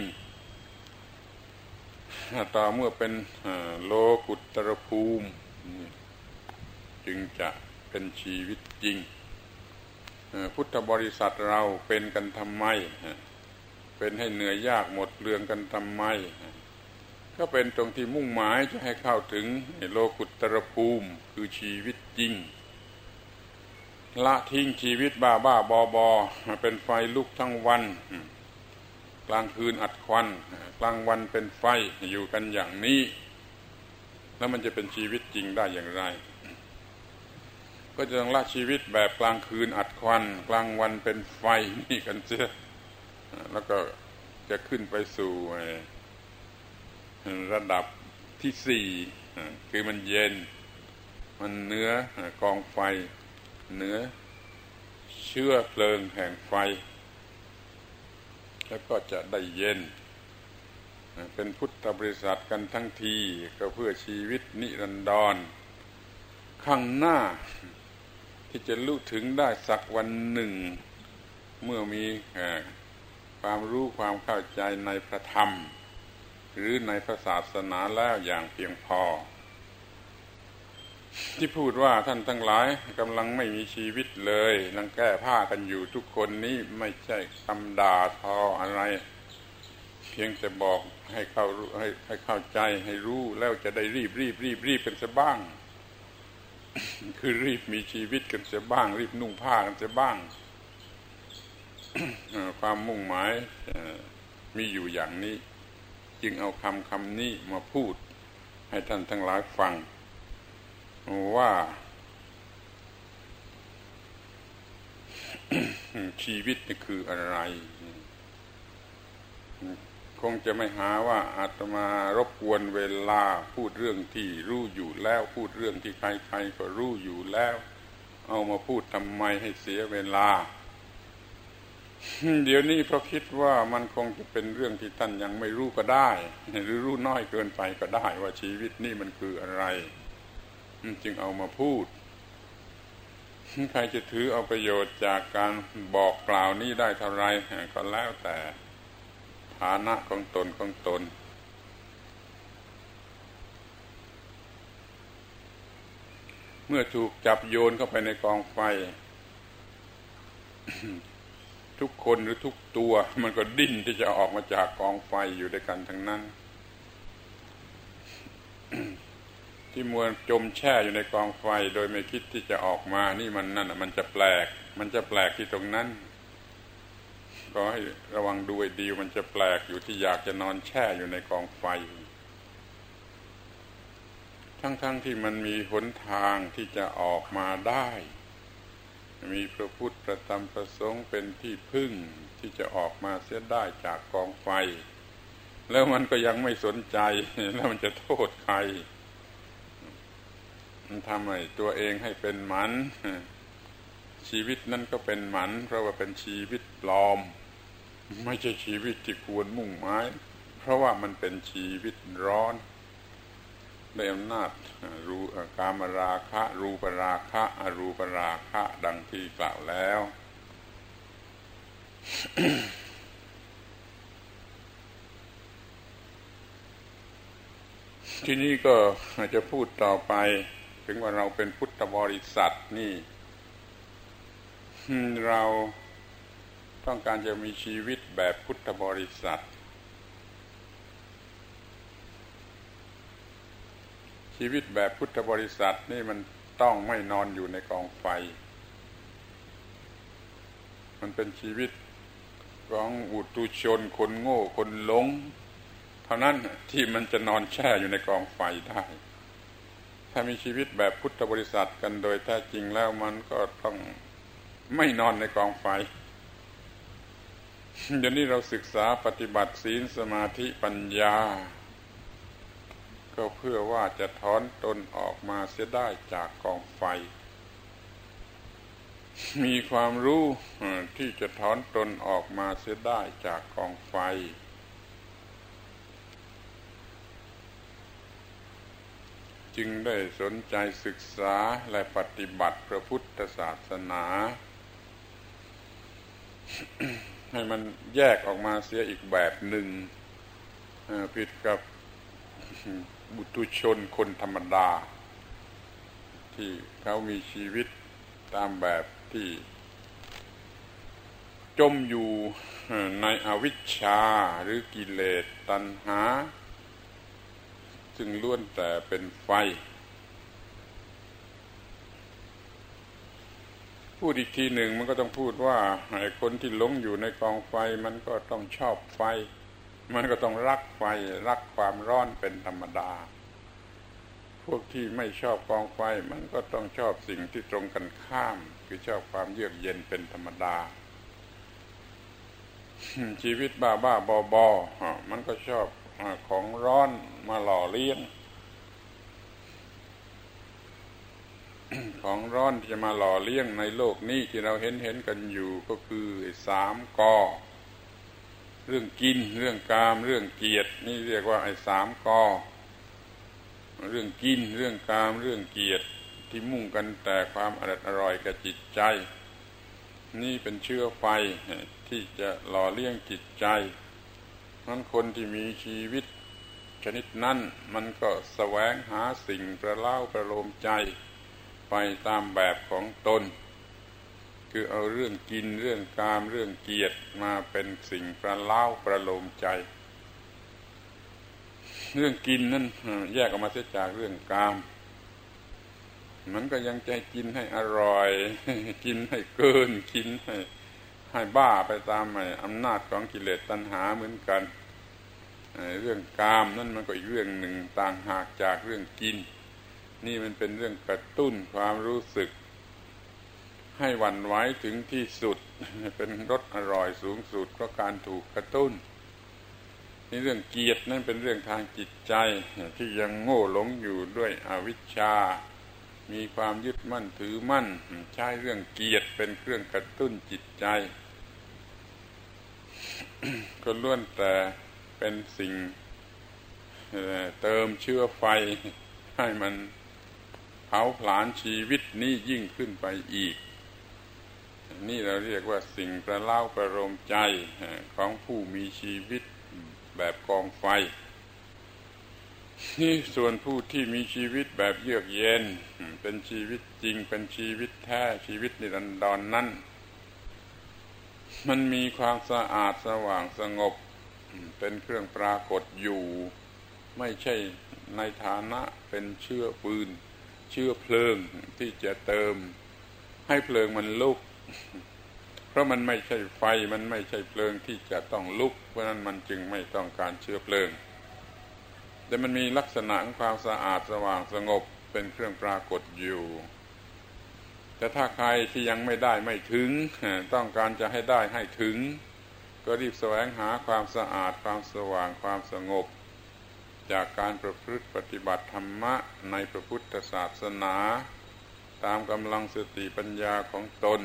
ต่อเมื่อเป็นโลกุตตรภูมิจึงจะเป็นชีวิตจริงพุทธบริษัทเราเป็นกันทำไมเป็นให้เหนื่อยยากหมดเรื่องกันทำไมก็เป็นตรงที่มุ่งหมายจะให้เข้าถึงโลกุตตรภูมิคือชีวิตจริงละทิ้งชีวิตบ้าบ้าบอบอเป็นไฟลุกทั้งวันกลางคืนอัดควันกลางวันเป็นไฟอยู่กันอย่างนี้แล้วมันจะเป็นชีวิตจริงได้อย่างไรก็จะต้องละชีวิตแบบกลางคืนอัดควันกลางวันเป็นไฟนี่กันเสียแล้วก็จะขึ้นไปสู่ระดับที่สี่คือมันเย็นมันเหนือกองไฟเหนือเชื้อเพลิงแห่งไฟแล้วก็จะได้เย็นเป็นพุทธบริษัทกันทั้งทีก็เพื่อชีวิตนิรันดรข้างหน้าที่จะรู้ถึงได้สักวันหนึ่งเมื่อมีความรู้ความเข้าใจในพระธรรมหรือในพระศาสนาแล้วอย่างเพียงพอที่พูดว่าท่านทั้งหลายกำลังไม่มีชีวิตเลยนั่งแก้ผ้ากันอยู่ทุกคนนี้ไม่ใช่คำด่าทออะไรเพียงแต่บอกให้เข้าให้ให้เข้าใจให้รู้แล้วจะได้รีบรีบรีบรีบกันซะบ้าง คือรีบมีชีวิตกันซะบ้างรีบนุ่งผ้ากันซะบ้าง ความมุ่งหมายมีอยู่อย่างนี้จึงเอาคำคำนี้มาพูดให้ท่านทั้งหลายฟังว่า ชีวิตนี่คืออะไรคงจะไม่หาว่าอาตมารบกวนเวลาพูดเรื่องที่รู้อยู่แล้วพูดเรื่องที่ใครๆก็รู้อยู่แล้วเอามาพูดทำไมให้เสียเวลา เดี๋ยวนี้เพราะคิดว่ามันคงจะเป็นเรื่องที่ท่านยังไม่รู้ก็ได้หรือรู้น้อยเกินไปก็ได้ว่าชีวิตนี่มันคืออะไรจึงเอามาพูดใครจะถือเอาประโยชน์จากการบอกกล่าวนี้ได้เท่าไรก็แล้วแต่ฐานะของตนของตนเมื่อถูกจับโยนเข้าไปในกองไฟ ทุกคนหรือทุกตัวมันก็ดิ้นที่จะออกมาจากกองไฟอยู่ด้วยกันทั้งนั้น ที่มัวจมแช่อยู่ในกองไฟโดยไม่คิดที่จะออกมานี่มันนั่นมันจะแปลกมันจะแปลกที่ตรงนั้นก็ให้ระวังดูให้ดีมันจะแปลกอยู่ที่อยากจะนอนแช่อยู่ในกองไฟทั้งๆ ท, ที่มันมีหนทางที่จะออกมาได้มีพระพุทธพระธรรมพระสงฆ์เป็นที่พึ่งที่จะออกมาเสียได้จากกองไฟแล้วมันก็ยังไม่สนใจแล้วมันจะโทษใครมันทำให้ตัวเองให้เป็นหมันชีวิตนั้นก็เป็นหมันเพราะว่าเป็นชีวิตปลอมไม่ใช่ชีวิตที่ควรมุ่งหมายเพราะว่ามันเป็นชีวิตร้อนด้วยอำนาจรูกามราคะรูปราคะอรูปราคะดังที่กล่าวแล้ว ฉทีนี้ก็จะพูดต่อไปถึงว่าเราเป็นพุทธบริษัทนี่เราต้องการจะมีชีวิตแบบพุทธบริษัทชีวิตแบบพุทธบริษัทนี่มันต้องไม่นอนอยู่ในกองไฟมันเป็นชีวิตของอุตุชนคนโง่คนหลงเท่านั้นที่มันจะนอนแช่อยู่ในกองไฟได้ถ้ามีชีวิตแบบพุทธบริษัทกันโดยแท้จริงแล้วมันก็ต้องไม่นอนในกองไฟเดี๋ยวนี้เราศึกษาปฏิบัติศีลสมาธิปัญญาก็เพื่อว่าจะถอนตนออกมาเสียได้จากกองไฟมีความรู้ที่จะถอนตนออกมาเสียได้จากกองไฟจึงได้สนใจศึกษาและปฏิบัติพระพุทธศาสนาให้มันแยกออกมาเสียอีกแบบหนึ่งผิดกับบุตุชนคนธรรมดาที่เขามีชีวิตตามแบบที่จมอยู่ในอวิชชาหรือกิเลสตัณหาซึ่งล้วนแต่เป็นไฟพูดอีกทีหนึ่งมันก็ต้องพูดว่าไอ้คนที่หลงอยู่ในกองไฟมันก็ต้องชอบไฟมันก็ต้องรักไฟรักความร้อนเป็นธรรมดาพวกที่ไม่ชอบกองไฟมันก็ต้องชอบสิ่งที่ตรงกันข้ามคือชอบความเยือกเย็นเป็นธรรมดาชีวิตบ้าบ้าบอบอมันก็ชอบของร้อนมาหล่อเลี้ยง ของร้อนที่จะมาหล่อเลี้ยงในโลกนี้ที่เราเห็นเห็นกันอยู่ก็คือสามกอเรื่องกินเรื่องกามเรื่องเกียรตินี่เรียกว่าไอ้สามกอเรื่องกินเรื่องกามเรื่องเกียรติที่มุ่งกันแต่ความอร่อยอร่อยกับจิตใจนี่เป็นเชื้อไฟที่จะหล่อเลี้ยงจิตใจนั้นคนที่มีชีวิตชนิดนั้นมันก็แสวงหาสิ่งประเล้าประโลมใจไปตามแบบของตนคือเอาเรื่องกินเรื่องกามเรื่องเกียรติมาเป็นสิ่งประเล้าประโลมใจเรื่องกินนั่นแยกออกมาเสียจากเรื่องกามมันก็ยังใจกินให้อร่อยกินให้เกินกินให้ให้บ้าไปตามอำนาจของกิเลสตัณหาเหมือนกันเรื่องกามนั่นมันก็อีกเรื่องหนึ่งต่างหากจากเรื่องกินนี่มันเป็นเรื่องกระตุ้นความรู้สึกให้หวั่นไหวถึงที่สุดเป็นรสอร่อยสูงสุดเพราะการถูกกระตุ้นนี่เรื่องเกียรตินั่นเป็นเรื่องทางจิตใจที่ยังโง่หลงอยู่ด้วยอวิชชามีความยึดมั่นถือมั่นใช้เรื่องเกียรติเป็นเครื่องกระตุ้นจิตใจ ก็ล้วนแต่เป็นสิ่งเติมเชื้อไฟให้มันเผาผลาญชีวิตนี้ยิ่งขึ้นไปอีกนี่เราเรียกว่าสิ่งประเล้าประโลมใจของผู้มีชีวิตแบบกองไฟนี่ส่วนผู้ที่มีชีวิตแบบเยือกเย็นเป็นชีวิตจริงเป็นชีวิตแท้ชีวิตนิรันดร น, นั้นมันมีความสะอาดสว่างสงบเป็นเครื่องปรากฏอยู่ไม่ใช่ในฐานะเป็นเชื้อฟืนเชื้อเพลิงที่จะเติมให้เพลิงมันลุกเพราะมันไม่ใช่ไฟมันไม่ใช่เพลิงที่จะต้องลุกเพราะนั้นมันจึงไม่ต้องการเชื้อเพลิงแต่มันมีลักษณะของความสะอาดสว่างสงบเป็นเครื่องปรากฏอยู่แต่ถ้าใครที่ยังไม่ได้ไม่ถึงต้องการจะให้ได้ให้ถึงก็รีบแสวงหาความสะอาดความสว่างความสงบจากการประพฤติปฏิบัติธรรมะในพระพุทธศาสนาตามกำลังสติปัญญาของตน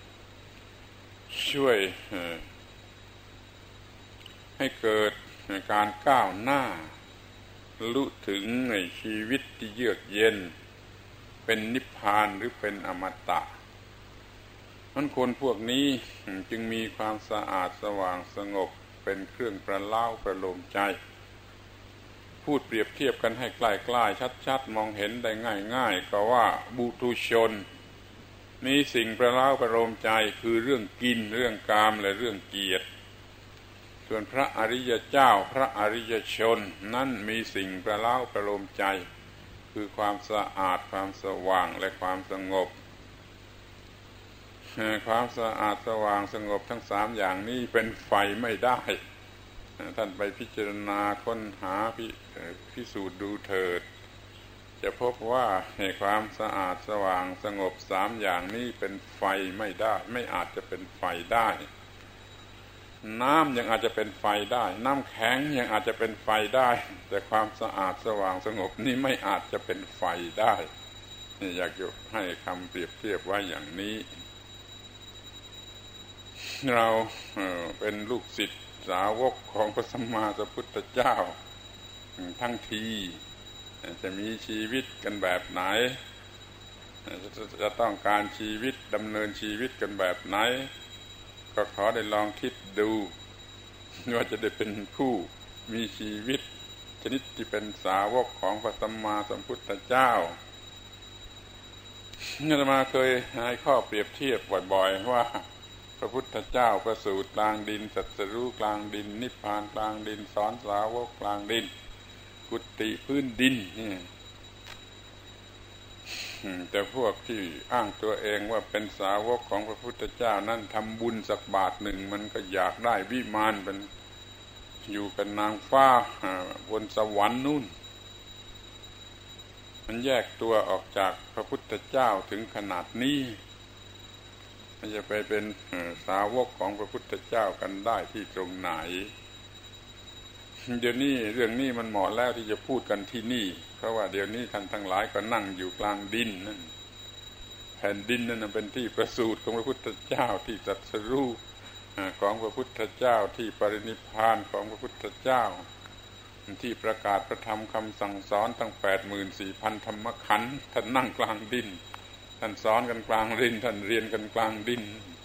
ช่วยให้เกิดการก้าวหน้ารู้ถึงในชีวิตที่เยือกเย็นเป็นนิพพานหรือเป็นอมตะนั้นคนพวกนี้จึงมีความสะอาดสว่างสงบเป็นเครื่องประเล้าประโลมใจพูดเปรียบเทียบกันให้ใกล้ๆชัดๆมองเห็นได้ง่ายๆก็ว่าบุตุชนมีสิ่งประเล้าประโลมใจคือเรื่องกินเรื่องกามและเรื่องเกียรติส่วนพระอริยเจ้าพระอริยชนนั่นมีสิ่งประเล้าประโลมใจคือความสะอาดความสว่างและความสงบความสะอาดสว่างสงบทั้งสามอย่างนี้เป็นไฟไม่ได้ท่านไปพิจารณาค้นหาพิพิสูจน์ดูเถิดจะพบว่าความสะอาดสว่างสงบสามอย่างนี้เป็นไฟไม่ได้ไม่อาจจะเป็นไฟได้น้ำยังอาจจะเป็นไฟได้น้ำแข็งยังอาจจะเป็นไฟได้แต่ความสะอาดสว่างสงบนี่ไม่อาจจะเป็นไฟได้อยากจะให้คำเปรียบเทียบไว้อย่างนี้เราเป็นลูกศิษย์สาวกของพระสัมมาสัมพุทธเจ้าทั้งทีจะมีชีวิตกันแบบไหนจะต้องการชีวิตดำเนินชีวิตกันแบบไหนก็ขอได้ลองคิดดูว่าจะได้เป็นผู้มีชีวิตชนิดที่เป็นสาวกของพระสัมมาสัมพุทธเจ้าอาตมาเคยให้ข้อเปรียบเทียบบ่อยๆว่าพระพุทธเจ้าประสูติกลางดินตรัสรู้กลางดินนิพพานกลางดินสอนสาวกกลางดินกุฏิพื้นดินนี่แต่พวกที่อ้างตัวเองว่าเป็นสาวกของพระพุทธเจ้านั่นทำบุญสักบาทหนึ่งมันก็อยากได้วิมานเป็นอยู่กับนางฟ้าบนสวรรค์นู่นมันแยกตัวออกจากพระพุทธเจ้าถึงขนาดนี้มันจะไปเป็นสาวกของพระพุทธเจ้ากันได้ที่ตรงไหนเดี๋ยวนี้เรื่องนี้มันเหมาะแล้วที่จะพูดกันที่นี่เพราะว่าเดี๋ยวนี้ท่านทั้งหลายก็นั่งอยู่กลางดินนั่นแผ่นดินนั่นเป็นที่ประสูติของพระพุทธเจ้าที่ตรัสรู้ของพระพุทธเจ้าที่ปรินิพพานของพระพุทธเจ้าที่ประกาศพระธรรมคำสั่งสอนตั้ง แปดหมื่นสี่พัน ธรรมขันธ์ท่านนั่งกลางดินท่านสอนกันกลางดินท่านเรียนกันกลางดิน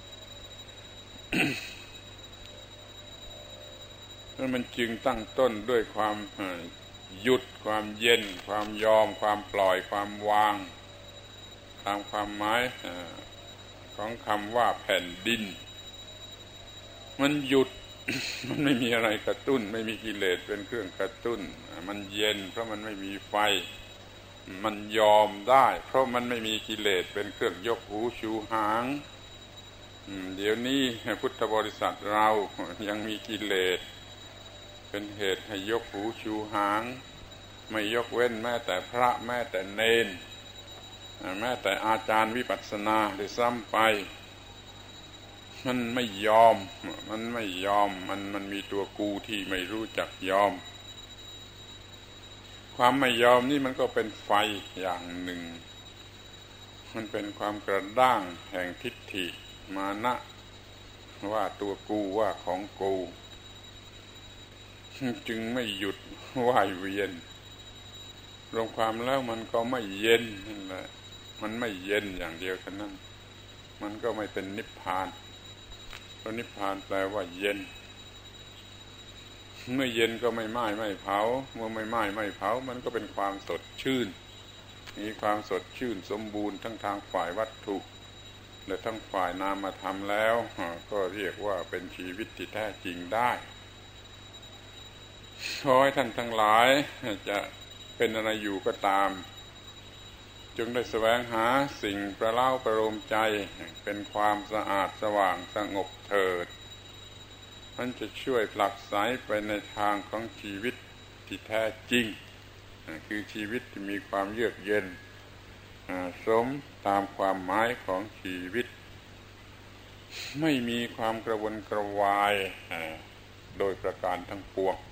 นั่นมันจึงตั้งต้นด้วยความหยุดความเย็นความยอมความปล่อยความวางตามความหมายของคำว่าแผ่นดินมันหยุด มันไม่มีอะไรกระตุ้นไม่มีกิเลสเป็นเครื่องกระตุ้นมันเย็นเพราะมันไม่มีไฟมันยอมได้เพราะมันไม่มีกิเลสเป็นเครื่องยกหูชูหางเดี๋ยวนี้พุทธบริษัทเรายังมีกิเลสเป็นเหตุให้ยกหูชูหางไม่ยกเว้นแม้แต่พระแม้แต่เณรแม้แต่อาจารย์วิปัสสนาได้ซ้ำไปมันไม่ยอมมันไม่ยอมมันมันมีตัวกูที่ไม่รู้จักยอมความไม่ยอมนี่มันก็เป็นไฟอย่างหนึ่งมันเป็นความกระด้างแห่งทิฏฐิมานะว่าตัวกูว่าของกูจึงไม่หยุดว่ายเวียนรวมความแล้วมันก็ไม่เย็นนั่นแหละมันไม่เย็นอย่างเดียวเท่านั้นมันก็ไม่เป็นนิพพานเพราะนิพพานแปลว่าเย็นเมื่อเย็นก็ไม่ไหม้ไม่เผาเมื่อไม่ไหม้ไม่เผามันก็เป็นความสดชื่นมีความสดชื่นสมบูรณ์ทั้งทางฝ่ายวัตถุและทั้งฝ่ายนามธรรมแล้วก็เรียกว่าเป็นชีวิตที่แท้จริงได้ขอให้ท่านทั้งหลายจะเป็นอะไรอยู่ก็ตามจงได้แสวงหาสิ่งประเล้าประโลมใจเป็นความสะอาดสว่างสงบเถิดมันจะช่วยผลักไสไปในทางของชีวิตที่แท้จริงคือชีวิตที่มีความเยือกเย็นสมตามความหมายของชีวิตไม่มีความกระวนกระวายโดยประการทั้งปวง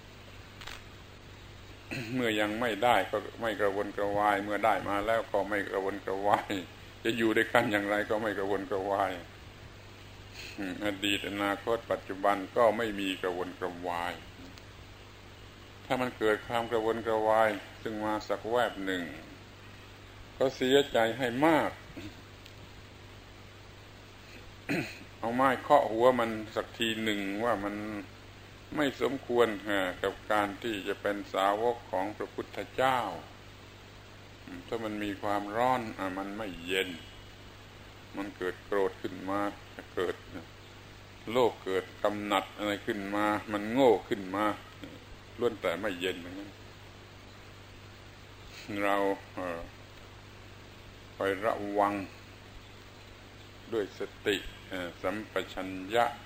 เมื่อยังไม่ได้ก็ไม่กระวนกระวายเมื่อได้มาแล้วก็ไม่กระวนกระวายจะอยู่ด้วยกันอย่างไรก็ไม่กระวนกระวายอดีตอนาคตปัจจุบันก็ไม่มีกระวนกระวายถ้ามันเกิดความกระวนกระวายซึ่งมาสักแวบหนึ่งก็เสียใจให้มาก เอาไม้เคาะหัวมันสักทีหนึ่งว่ามันไม่สมควรกับการที่จะเป็นสาวกของพระพุทธเจ้าถ้ามันมีความร้อนมันไม่เย็นมันเกิดโกรธขึ้นมาเกิดโลภเกิดกำหนัดอะไรขึ้นมามันโง่ขึ้นมาล้วนแต่ไม่เย็นนั้นเราไประวังด้วยสติสัมปชัญญะ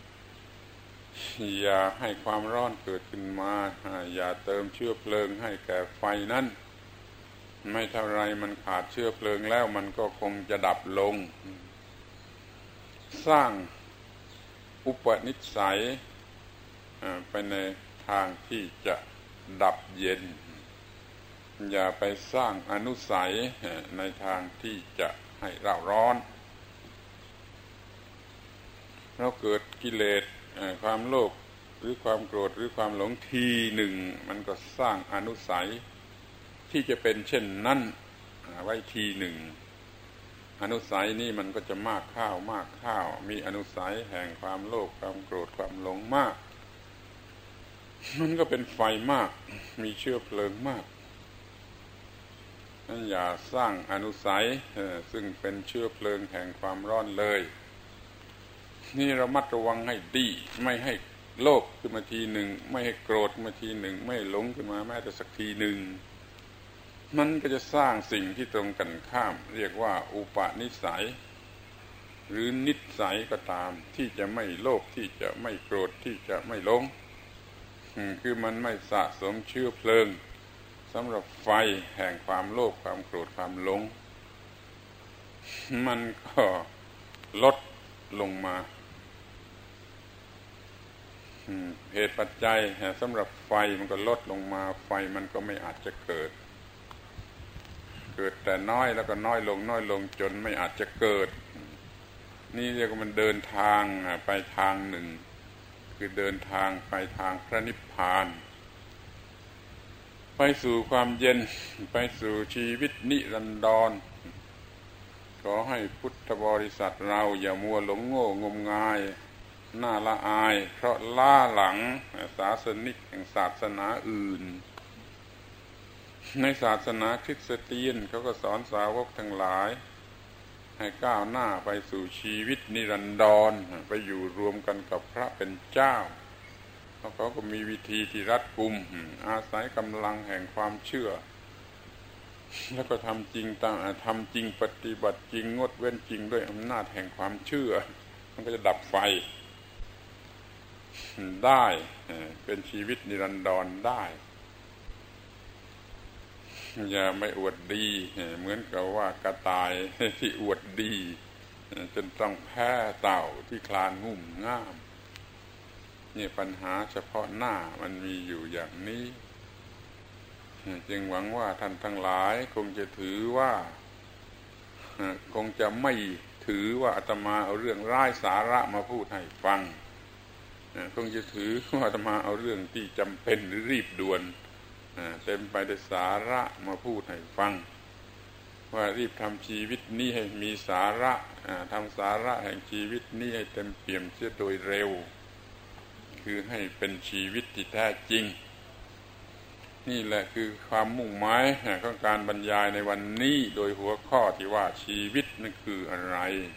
อย่าให้ความร้อนเกิดขึ้นมาอย่าเติมเชื้อเพลิงให้แก่ไฟนั้นไม่เท่าไรมันขาดเชื้อเพลิงแล้วมันก็คงจะดับลงสร้างอุปนิสัยไปในทางที่จะดับเย็นอย่าไปสร้างอนุสัยในทางที่จะให้เร่าร้อนเราเกิดกิเลสความโลภหรือความโกรธหรือความหลงทีหนึ่งมันก็สร้างอนุสัยที่จะเป็นเช่นนั้นไว้ทีหนึ่งอนุสัยนี่มันก็จะมากข้าวมากข้าวมีอนุสัยแห่งความโลภความโกรธความหลงมากมันก็เป็นไฟมากมีเชื้อเพลิงมากนั่นอย่าสร้างอนุสัยซึ่งเป็นเชื้อเพลิงแห่งความร้อนเลยนี่ระมัดระวังให้ดีไม่ให้โลภขึ้นมาทีหนึ่งไม่ให้โกรธมาทีหนึ่งไม่หลงขึ้นมาแม้แต่สักทีหนึ่งมันก็จะสร้างสิ่งที่ตรงกันข้ามเรียกว่าอุปนิสัยหรือนิสัยก็ตามที่จะไม่โลภที่จะไม่โกรธที่จะไม่หลงคือมันไม่สะสมเชื้อเพลิงสำหรับไฟแห่งความโลภความโกรธความหลงมันก็ลดลงมาเหตุปัจจัยสำหรับไฟมันก็ลดลงมาไฟมันก็ไม่อาจจะเกิดเกิดแต่น้อยแล้วก็น้อยลงน้อยลงจนไม่อาจจะเกิดนี่เรียกว่ามันเดินทางไปทางหนึ่งคือเดินทางไปทางพระนิพพานไปสู่ความเย็นไปสู่ชีวิตนิรันดรขอให้พุทธบริษัทเราอย่ามัวหลงโง่งมงายน่าละอายเพราะล้าหลังศาสนิกแห่งศาสนาอื่นในศาสนาคริสเตียนเขาก็สอนสาวกทั้งหลายให้ก้าวหน้าไปสู่ชีวิตนิรันดรไปอยู่รวมกันกับพระเป็นเจ้าแล้วเขาก็มีวิธีที่รัดกุมอาศัยกำลังแห่งความเชื่อแล้วก็ทำจริงตามทำจริงปฏิบัติจริงงดเว้นจริงด้วยอำนาจแห่งความเชื่อมันก็จะดับไฟได้เป็นชีวิตนิรันดรได้อย่าไม่อวดดีเหมือนกับว่ากระต่ายที่อวดดีจนต้องแพ้เต่าที่คลานงุ่มง่ามนี่ปัญหาเฉพาะหน้ามันมีอยู่อย่างนี้จึงหวังว่าท่านทั้งหลายคงจะถือว่าคงจะไม่ถือว่าอาตมาเอาเรื่องไร้สาระมาพูดให้ฟังคงจะถือว่าอาตมาเอาเรื่องที่จำเป็นหรือรีบด่วนเต็มไปด้วยสาระมาพูดให้ฟังว่ารีบทำชีวิตนี้ให้มีสาระทำสาระแห่งชีวิตนี้ให้เต็มเปี่ยมเสียโดยเร็วคือให้เป็นชีวิตที่แท้จริงนี่แหละคือความมุ่งหมายของการบรรยายในวันนี้โดยหัวข้อที่ว่าชีวิตนั่นคืออะไร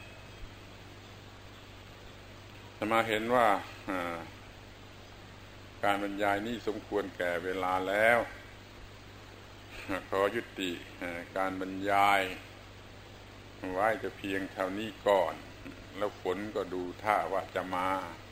จะมาเห็นว่าการบรรยายนี้สมควรแก่เวลาแล้วขอยุติการบรรยายไว้จะเพียงเท่านี้ก่อนแล้วฝนก็ดูท่าว่าจะมา